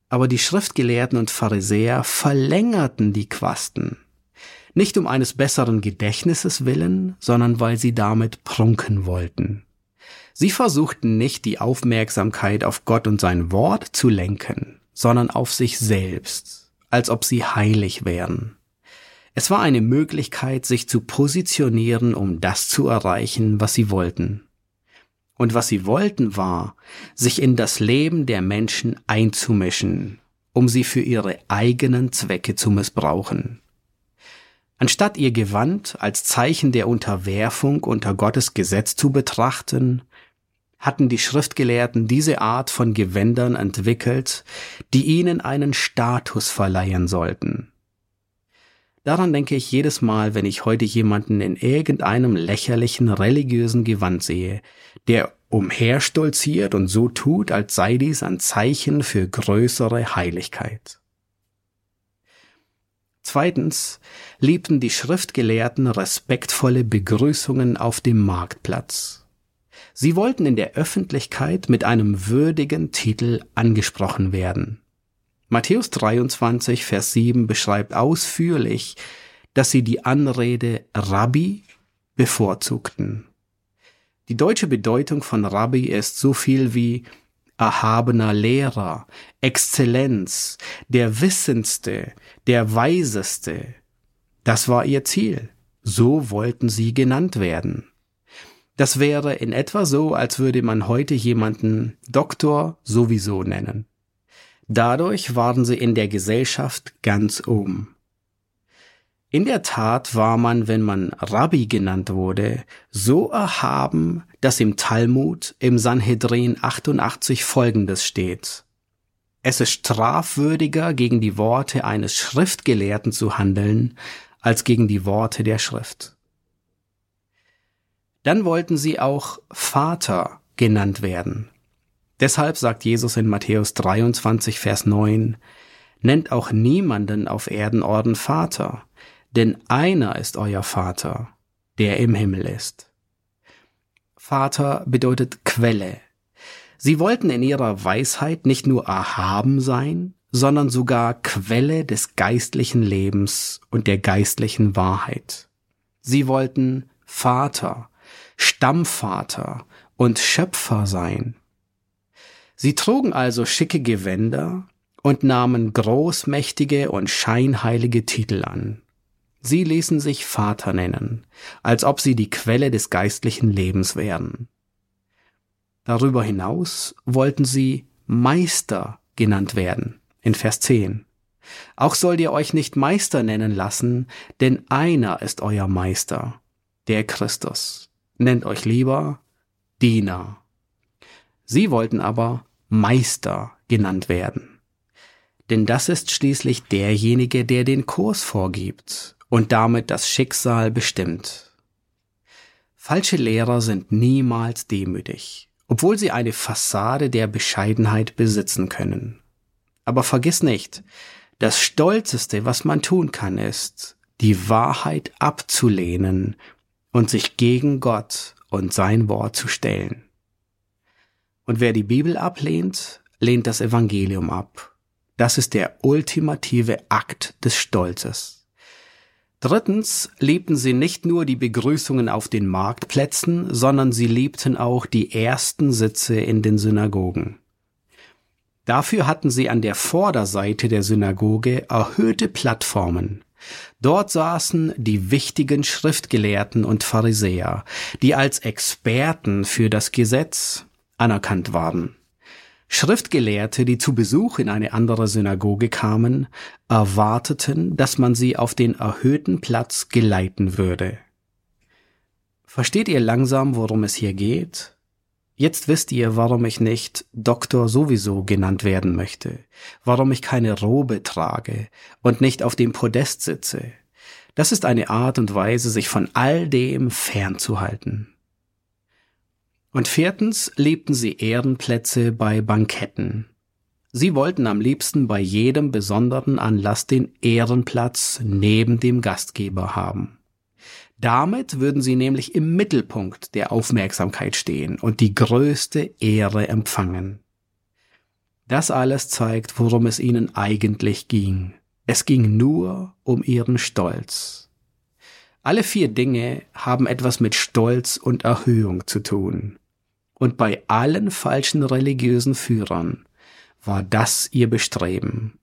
Aber die Schriftgelehrten und Pharisäer verlängerten die Quasten. Nicht um eines besseren Gedächtnisses willen, sondern weil sie damit prunken wollten. Sie versuchten nicht, die Aufmerksamkeit auf Gott und sein Wort zu lenken, sondern auf sich selbst, als ob sie heilig wären. Es war eine Möglichkeit, sich zu positionieren, um das zu erreichen, was sie wollten. Und was sie wollten war, sich in das Leben der Menschen einzumischen, um sie für ihre eigenen Zwecke zu missbrauchen. Anstatt ihr Gewand als Zeichen der Unterwerfung unter Gottes Gesetz zu betrachten, hatten die Schriftgelehrten diese Art von Gewändern entwickelt, die ihnen einen Status verleihen sollten. Daran denke ich jedes Mal, wenn ich heute jemanden in irgendeinem lächerlichen religiösen Gewand sehe, der umherstolziert und so tut, als sei dies ein Zeichen für größere Heiligkeit. Zweitens liebten die Schriftgelehrten respektvolle Begrüßungen auf dem Marktplatz. Sie wollten in der Öffentlichkeit mit einem würdigen Titel angesprochen werden. Matthäus 23, Vers 7 beschreibt ausführlich, dass sie die Anrede Rabbi bevorzugten. Die deutsche Bedeutung von Rabbi ist so viel wie erhabener Lehrer, Exzellenz, der Wissendste, der Weiseste. Das war ihr Ziel. So wollten sie genannt werden. Das wäre in etwa so, als würde man heute jemanden Doktor sowieso nennen. Dadurch waren sie in der Gesellschaft ganz oben. In der Tat war man, wenn man Rabbi genannt wurde, so erhaben, dass im Talmud im Sanhedrin 88 Folgendes steht: Es ist strafwürdiger, gegen die Worte eines Schriftgelehrten zu handeln, als gegen die Worte der Schrift. Dann wollten sie auch Vater genannt werden. Deshalb sagt Jesus in Matthäus 23, Vers 9, nennt auch niemanden auf Erden euren Vater, denn einer ist euer Vater, der im Himmel ist. Vater bedeutet Quelle. Sie wollten in ihrer Weisheit nicht nur erhaben sein, sondern sogar Quelle des geistlichen Lebens und der geistlichen Wahrheit. Sie wollten Vater, Stammvater und Schöpfer sein. Sie trugen also schicke Gewänder und nahmen großmächtige und scheinheilige Titel an. Sie ließen sich Vater nennen, als ob sie die Quelle des geistlichen Lebens wären. Darüber hinaus wollten sie Meister genannt werden, in Vers 10. Auch sollt ihr euch nicht Meister nennen lassen, denn einer ist euer Meister, der Christus. Nennt euch lieber Diener. Sie wollten aber Meister genannt werden. Denn das ist schließlich derjenige, der den Kurs vorgibt und damit das Schicksal bestimmt. Falsche Lehrer sind niemals demütig, obwohl sie eine Fassade der Bescheidenheit besitzen können. Aber vergiss nicht, das Stolzeste, was man tun kann, ist, die Wahrheit abzulehnen und sich gegen Gott und sein Wort zu stellen. Und wer die Bibel ablehnt, lehnt das Evangelium ab. Das ist der ultimative Akt des Stolzes. Drittens liebten sie nicht nur die Begrüßungen auf den Marktplätzen, sondern sie liebten auch die ersten Sitze in den Synagogen. Dafür hatten sie an der Vorderseite der Synagoge erhöhte Plattformen. Dort saßen die wichtigen Schriftgelehrten und Pharisäer, die als Experten für das Gesetz anerkannt waren. Schriftgelehrte, die zu Besuch in eine andere Synagoge kamen, erwarteten, dass man sie auf den erhöhten Platz geleiten würde. Versteht ihr langsam, worum es hier geht? Jetzt wisst ihr, warum ich nicht Doktor sowieso genannt werden möchte, warum ich keine Robe trage und nicht auf dem Podest sitze. Das ist eine Art und Weise, sich von all dem fernzuhalten. Und viertens liebten sie Ehrenplätze bei Banketten. Sie wollten am liebsten bei jedem besonderen Anlass den Ehrenplatz neben dem Gastgeber haben. Damit würden sie nämlich im Mittelpunkt der Aufmerksamkeit stehen und die größte Ehre empfangen. Das alles zeigt, worum es ihnen eigentlich ging. Es ging nur um ihren Stolz. Alle 4 Dinge haben etwas mit Stolz und Erhöhung zu tun. Und bei allen falschen religiösen Führern war das ihr Bestreben.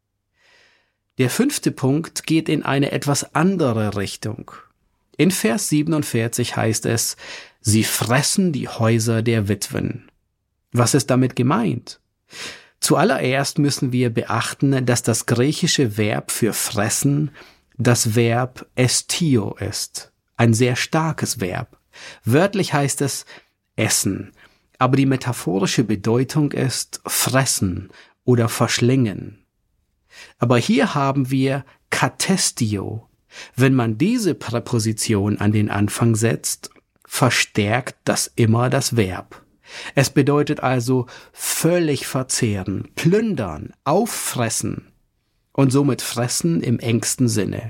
Der 5. Punkt geht in eine etwas andere Richtung. In Vers 47 heißt es, sie fressen die Häuser der Witwen. Was ist damit gemeint? Zuallererst müssen wir beachten, dass das griechische Verb für fressen das Verb estio ist. Ein sehr starkes Verb. Wörtlich heißt es essen, aber die metaphorische Bedeutung ist fressen oder verschlingen. Aber hier haben wir katestio. Wenn man diese Präposition an den Anfang setzt, verstärkt das immer das Verb. Es bedeutet also völlig verzehren, plündern, auffressen und somit fressen im engsten Sinne.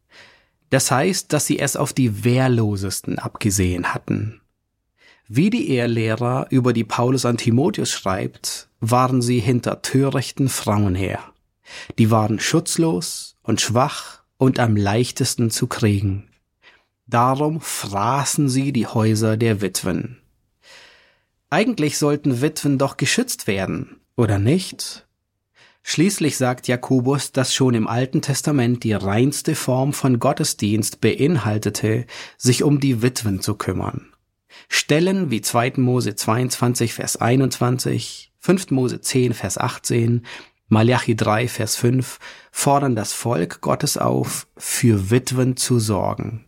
Das heißt, dass sie es auf die Wehrlosesten abgesehen hatten. Wie die Ehelehrer, über die Paulus an Timotheus schreibt, waren sie hinter törichten Frauen her. Die waren schutzlos und schwach und am leichtesten zu kriegen. Darum fraßen sie die Häuser der Witwen. Eigentlich sollten Witwen doch geschützt werden, oder nicht? Schließlich sagt Jakobus, dass schon im Alten Testament die reinste Form von Gottesdienst beinhaltete, sich um die Witwen zu kümmern. Stellen wie 2. Mose 22, Vers 21, 5. Mose 10, Vers 18, Malachi 3, Vers 5 fordern das Volk Gottes auf, für Witwen zu sorgen.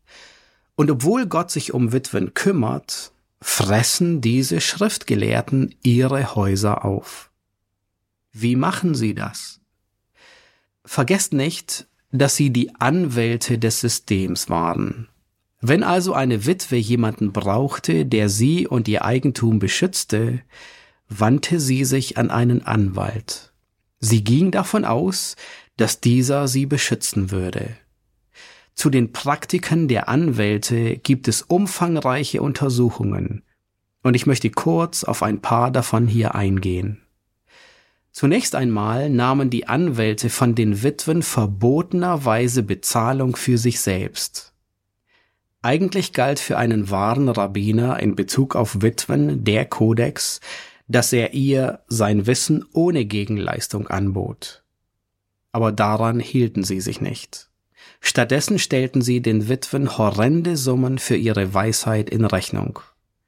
Und obwohl Gott sich um Witwen kümmert, fressen diese Schriftgelehrten ihre Häuser auf. Wie machen sie das? Vergesst nicht, dass sie die Anwälte des Systems waren. Wenn also eine Witwe jemanden brauchte, der sie und ihr Eigentum beschützte, wandte sie sich an einen Anwalt. Sie ging davon aus, dass dieser sie beschützen würde. Zu den Praktiken der Anwälte gibt es umfangreiche Untersuchungen, und ich möchte kurz auf ein paar davon hier eingehen. Zunächst einmal nahmen die Anwälte von den Witwen verbotenerweise Bezahlung für sich selbst. Eigentlich galt für einen wahren Rabbiner in Bezug auf Witwen der Kodex, dass er ihr sein Wissen ohne Gegenleistung anbot. Aber daran hielten sie sich nicht. Stattdessen stellten sie den Witwen horrende Summen für ihre Weisheit in Rechnung.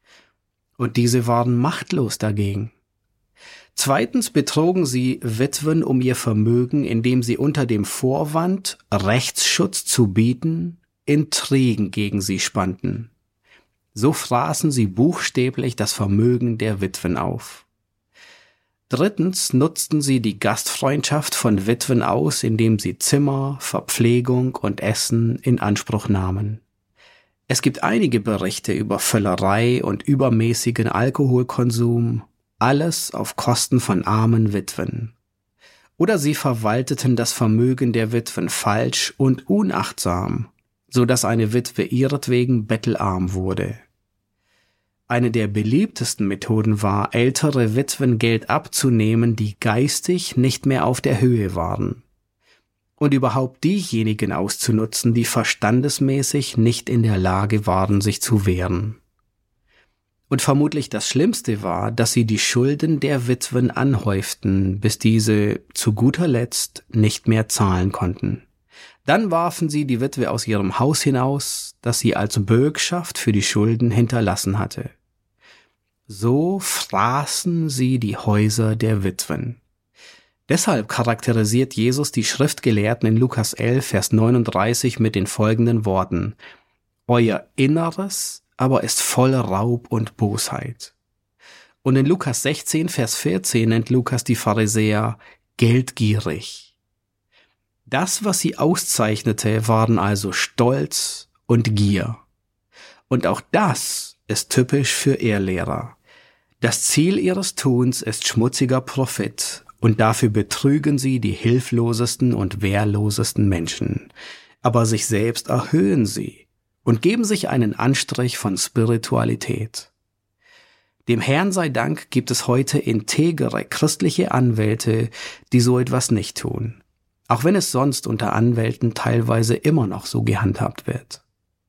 Und diese waren machtlos dagegen. Zweitens betrogen sie Witwen um ihr Vermögen, indem sie unter dem Vorwand, Rechtsschutz zu bieten, Intrigen gegen sie spannten. So fraßen sie buchstäblich das Vermögen der Witwen auf. Drittens nutzten sie die Gastfreundschaft von Witwen aus, indem sie Zimmer, Verpflegung und Essen in Anspruch nahmen. Es gibt einige Berichte über Völlerei und übermäßigen Alkoholkonsum, alles auf Kosten von armen Witwen. Oder sie verwalteten das Vermögen der Witwen falsch und unachtsam, so dass eine Witwe ihretwegen bettelarm wurde. Eine der beliebtesten Methoden war, ältere Witwen Geld abzunehmen, die geistig nicht mehr auf der Höhe waren. Und überhaupt diejenigen auszunutzen, die verstandesmäßig nicht in der Lage waren, sich zu wehren. Und vermutlich das Schlimmste war, dass sie die Schulden der Witwen anhäuften, bis diese zu guter Letzt nicht mehr zahlen konnten. Dann warfen sie die Witwe aus ihrem Haus hinaus, das sie als Bürgschaft für die Schulden hinterlassen hatte. So fraßen sie die Häuser der Witwen. Deshalb charakterisiert Jesus die Schriftgelehrten in Lukas 11, Vers 39 mit den folgenden Worten: Euer Inneres aber ist voll Raub und Bosheit. Und in Lukas 16, Vers 14 nennt Lukas die Pharisäer geldgierig. Das, was sie auszeichnete, waren also Stolz und Gier. Und auch das ist typisch für Ehelehrer. Das Ziel ihres Tuns ist schmutziger Profit, und dafür betrügen sie die hilflosesten und wehrlosesten Menschen. Aber sich selbst erhöhen sie und geben sich einen Anstrich von Spiritualität. Dem Herrn sei Dank gibt es heute integere christliche Anwälte, die so etwas nicht tun, auch wenn es sonst unter Anwälten teilweise immer noch so gehandhabt wird.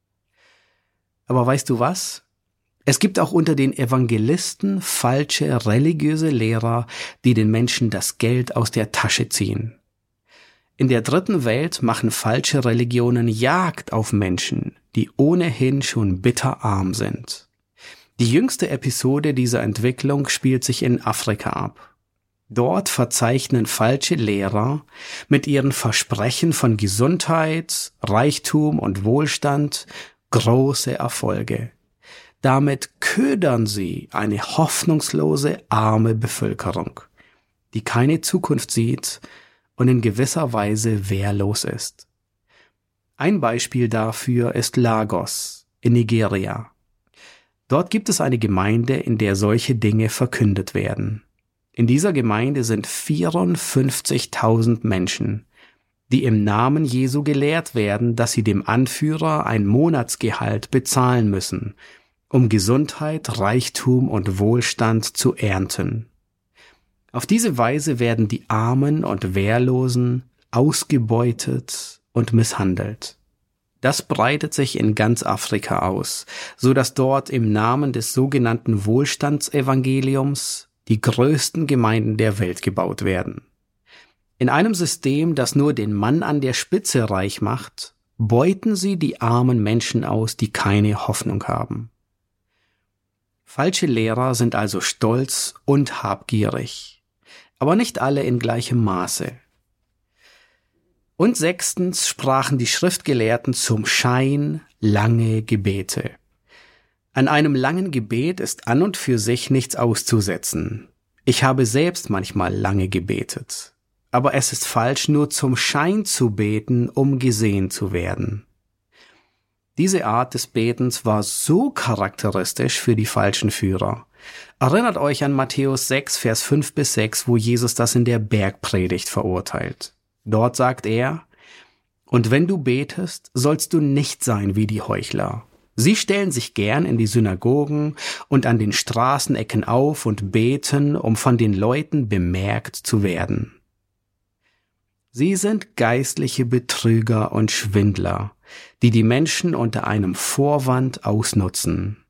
Aber weißt du was? Es gibt auch unter den Evangelisten falsche religiöse Lehrer, die den Menschen das Geld aus der Tasche ziehen. In der dritten Welt machen falsche Religionen Jagd auf Menschen, die ohnehin schon bitter arm sind. Die jüngste Episode dieser Entwicklung spielt sich in Afrika ab. Dort verzeichnen falsche Lehrer mit ihren Versprechen von Gesundheit, Reichtum und Wohlstand große Erfolge. Damit ködern sie eine hoffnungslose, arme Bevölkerung, die keine Zukunft sieht und in gewisser Weise wehrlos ist. Ein Beispiel dafür ist Lagos in Nigeria. Dort gibt es eine Gemeinde, in der solche Dinge verkündet werden. In dieser Gemeinde sind 54.000 Menschen, die im Namen Jesu gelehrt werden, dass sie dem Anführer ein Monatsgehalt bezahlen müssen, um Gesundheit, Reichtum und Wohlstand zu ernten. Auf diese Weise werden die Armen und Wehrlosen ausgebeutet und misshandelt. Das breitet sich in ganz Afrika aus, so dass dort im Namen des sogenannten Wohlstandsevangeliums die größten Gemeinden der Welt gebaut werden. In einem System, das nur den Mann an der Spitze reich macht, beuten sie die armen Menschen aus, die keine Hoffnung haben. Falsche Lehrer sind also stolz und habgierig, aber nicht alle in gleichem Maße. Und 6. sprachen die Schriftgelehrten zum Schein lange Gebete. An einem langen Gebet ist an und für sich nichts auszusetzen. Ich habe selbst manchmal lange gebetet. Aber es ist falsch, nur zum Schein zu beten, um gesehen zu werden. Diese Art des Betens war so charakteristisch für die falschen Führer. Erinnert euch an Matthäus 6, Vers 5-6, wo Jesus das in der Bergpredigt verurteilt. Dort sagt er: Und wenn du betest, sollst du nicht sein wie die Heuchler. Sie stellen sich gern in die Synagogen und an den Straßenecken auf und beten, um von den Leuten bemerkt zu werden. Sie sind geistliche Betrüger und Schwindler, die die Menschen unter einem Vorwand ausnutzen.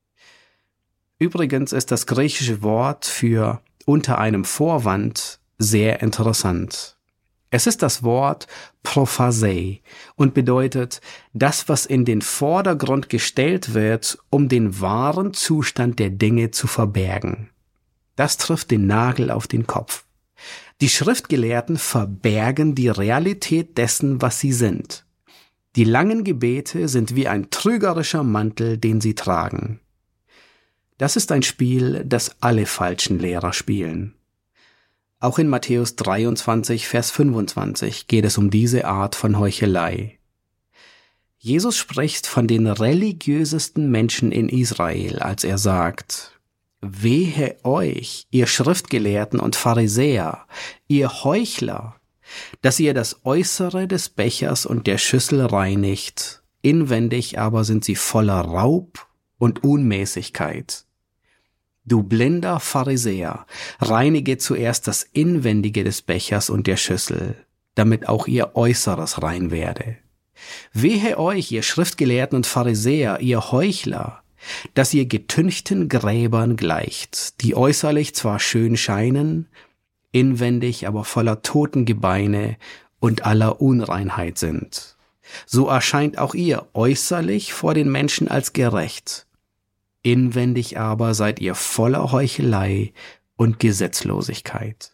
Übrigens ist das griechische Wort für unter einem Vorwand sehr interessant. Es ist das Wort Prophasei und bedeutet das, was in den Vordergrund gestellt wird, um den wahren Zustand der Dinge zu verbergen. Das trifft den Nagel auf den Kopf. Die Schriftgelehrten verbergen die Realität dessen, was sie sind. Die langen Gebete sind wie ein trügerischer Mantel, den sie tragen. Das ist ein Spiel, das alle falschen Lehrer spielen. Auch in Matthäus 23, Vers 25 geht es um diese Art von Heuchelei. Jesus spricht von den religiösesten Menschen in Israel, als er sagt: Wehe euch, ihr Schriftgelehrten und Pharisäer, ihr Heuchler, dass ihr das Äußere des Bechers und der Schüssel reinigt, inwendig aber sind sie voller Raub und Unmäßigkeit. Du blinder Pharisäer, reinige zuerst das Inwendige des Bechers und der Schüssel, damit auch ihr Äußeres rein werde. Wehe euch, ihr Schriftgelehrten und Pharisäer, ihr Heuchler, dass ihr getünchten Gräbern gleicht, die äußerlich zwar schön scheinen, inwendig aber voller Totengebeine und aller Unreinheit sind. So erscheint auch ihr äußerlich vor den Menschen als gerecht. Inwendig aber seid ihr voller Heuchelei und Gesetzlosigkeit.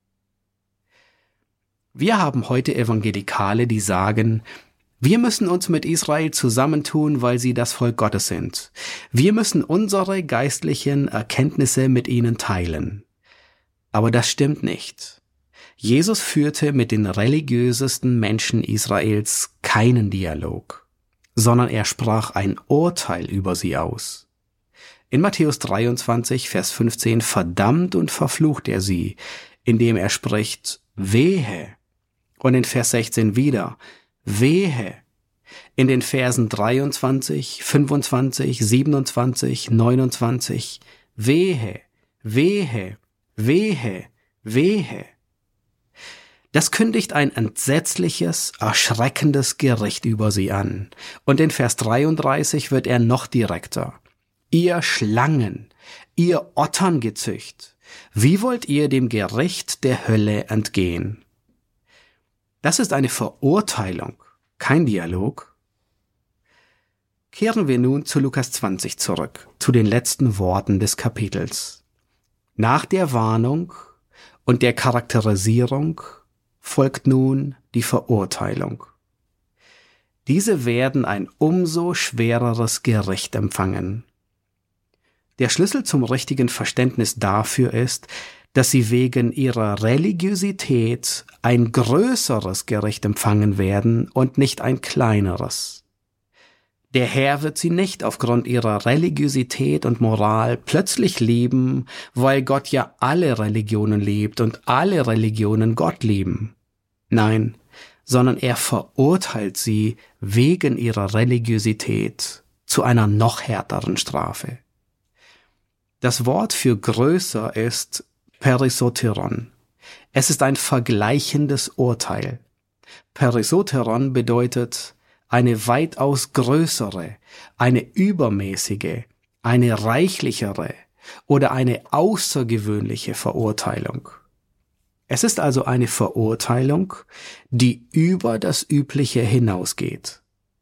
Wir haben heute Evangelikale, die sagen: Wir müssen uns mit Israel zusammentun, weil sie das Volk Gottes sind. Wir müssen unsere geistlichen Erkenntnisse mit ihnen teilen. Aber das stimmt nicht. Jesus führte mit den religiösesten Menschen Israels keinen Dialog, sondern er sprach ein Urteil über sie aus. In Matthäus 23, Vers 15 verdammt und verflucht er sie, indem er spricht: Wehe. Und in Vers 16 wieder: Wehe. In den Versen 23, 25, 27, 29: Wehe, wehe, wehe, wehe. Das kündigt ein entsetzliches, erschreckendes Gericht über sie an. Und in Vers 33 wird er noch direkter. Ihr Schlangen, ihr Otterngezücht, wie wollt ihr dem Gericht der Hölle entgehen? Das ist eine Verurteilung, kein Dialog. Kehren wir nun zu Lukas 20 zurück, zu den letzten Worten des Kapitels. Nach der Warnung und der Charakterisierung folgt nun die Verurteilung. Diese werden ein umso schwereres Gericht empfangen. Der Schlüssel zum richtigen Verständnis dafür ist, dass sie wegen ihrer Religiosität ein größeres Gericht empfangen werden und nicht ein kleineres. Der Herr wird sie nicht aufgrund ihrer Religiosität und Moral plötzlich lieben, weil Gott ja alle Religionen liebt und alle Religionen Gott lieben. Nein, sondern er verurteilt sie wegen ihrer Religiosität zu einer noch härteren Strafe. Das Wort für größer ist Perisoteron. Es ist ein vergleichendes Urteil. Perisoteron bedeutet eine weitaus größere, eine übermäßige, eine reichlichere oder eine außergewöhnliche Verurteilung. Es ist also eine Verurteilung, die über das Übliche hinausgeht.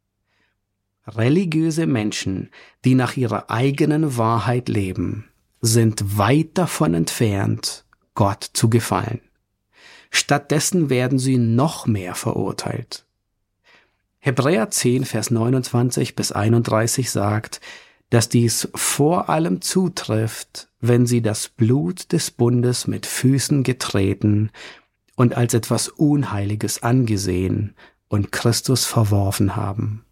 Religiöse Menschen, die nach ihrer eigenen Wahrheit leben, sind weit davon entfernt, Gott zu gefallen. Stattdessen werden sie noch mehr verurteilt. Hebräer 10, Vers 29 bis 31 sagt, dass dies vor allem zutrifft, wenn sie das Blut des Bundes mit Füßen getreten und als etwas Unheiliges angesehen und Christus verworfen haben.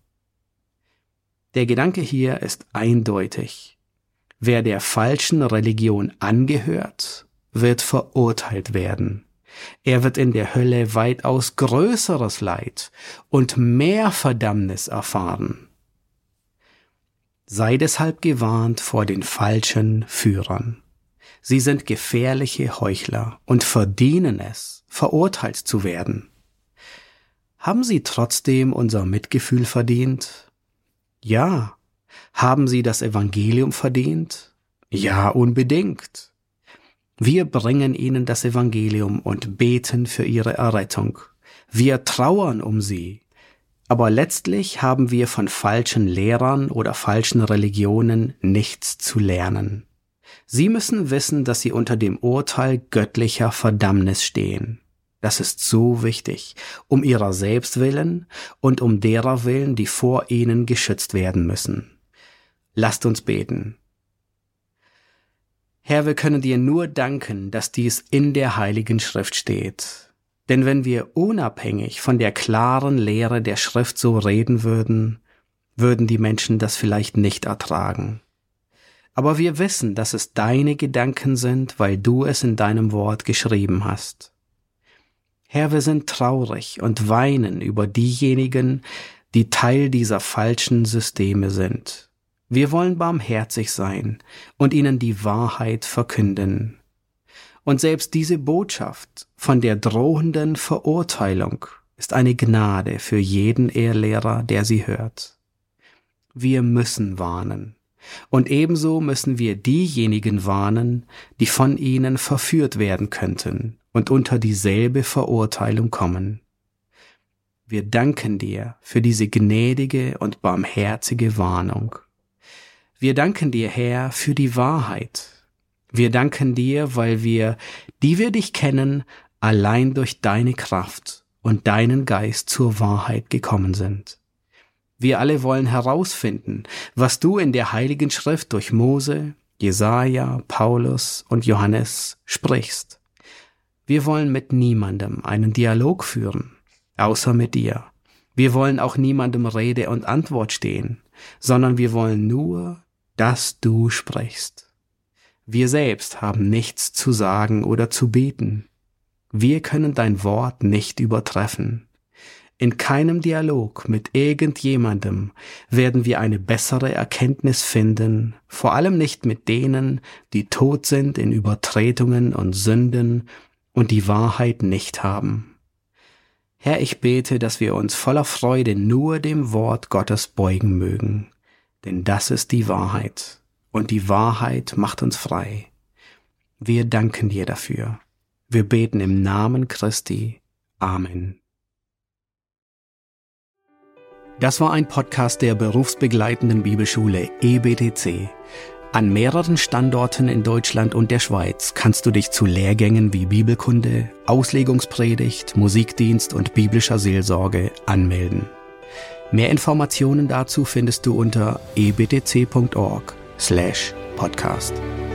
Der Gedanke hier ist eindeutig. Wer der falschen Religion angehört, wird verurteilt werden. Er wird in der Hölle weitaus größeres Leid und mehr Verdammnis erfahren. Sei deshalb gewarnt vor den falschen Führern. Sie sind gefährliche Heuchler und verdienen es, verurteilt zu werden. Haben sie trotzdem unser Mitgefühl verdient? Ja. Haben sie das Evangelium verdient? Ja, unbedingt. Wir bringen ihnen das Evangelium und beten für ihre Errettung. Wir trauern um sie. Aber letztlich haben wir von falschen Lehrern oder falschen Religionen nichts zu lernen. Sie müssen wissen, dass sie unter dem Urteil göttlicher Verdammnis stehen. Das ist so wichtig, um ihrer selbst willen und um derer willen, die vor ihnen geschützt werden müssen. Lasst uns beten. Herr, wir können dir nur danken, dass dies in der Heiligen Schrift steht. Denn wenn wir unabhängig von der klaren Lehre der Schrift so reden würden, würden die Menschen das vielleicht nicht ertragen. Aber wir wissen, dass es deine Gedanken sind, weil du es in deinem Wort geschrieben hast. Herr, wir sind traurig und weinen über diejenigen, die Teil dieser falschen Systeme sind. Wir wollen barmherzig sein und ihnen die Wahrheit verkünden. Und selbst diese Botschaft von der drohenden Verurteilung ist eine Gnade für jeden Irrlehrer, der sie hört. Wir müssen warnen. Und ebenso müssen wir diejenigen warnen, die von ihnen verführt werden könnten und unter dieselbe Verurteilung kommen. Wir danken dir für diese gnädige und barmherzige Warnung. Wir danken dir, Herr, für die Wahrheit. Wir danken dir, weil wir, die wir dich kennen, allein durch deine Kraft und deinen Geist zur Wahrheit gekommen sind. Wir alle wollen herausfinden, was du in der Heiligen Schrift durch Mose, Jesaja, Paulus und Johannes sprichst. Wir wollen mit niemandem einen Dialog führen, außer mit dir. Wir wollen auch niemandem Rede und Antwort stehen, sondern wir wollen nur, dass du sprichst. Wir selbst haben nichts zu sagen oder zu beten. Wir können dein Wort nicht übertreffen. In keinem Dialog mit irgendjemandem werden wir eine bessere Erkenntnis finden, vor allem nicht mit denen, die tot sind in Übertretungen und Sünden und die Wahrheit nicht haben. Herr, ich bete, dass wir uns voller Freude nur dem Wort Gottes beugen mögen, denn das ist die Wahrheit und die Wahrheit macht uns frei. Wir danken dir dafür. Wir beten im Namen Christi. Amen. Das war ein Podcast der berufsbegleitenden Bibelschule EBTC. An mehreren Standorten in Deutschland und der Schweiz kannst du dich zu Lehrgängen wie Bibelkunde, Auslegungspredigt, Musikdienst und biblischer Seelsorge anmelden. Mehr Informationen dazu findest du unter ebtc.org/podcast.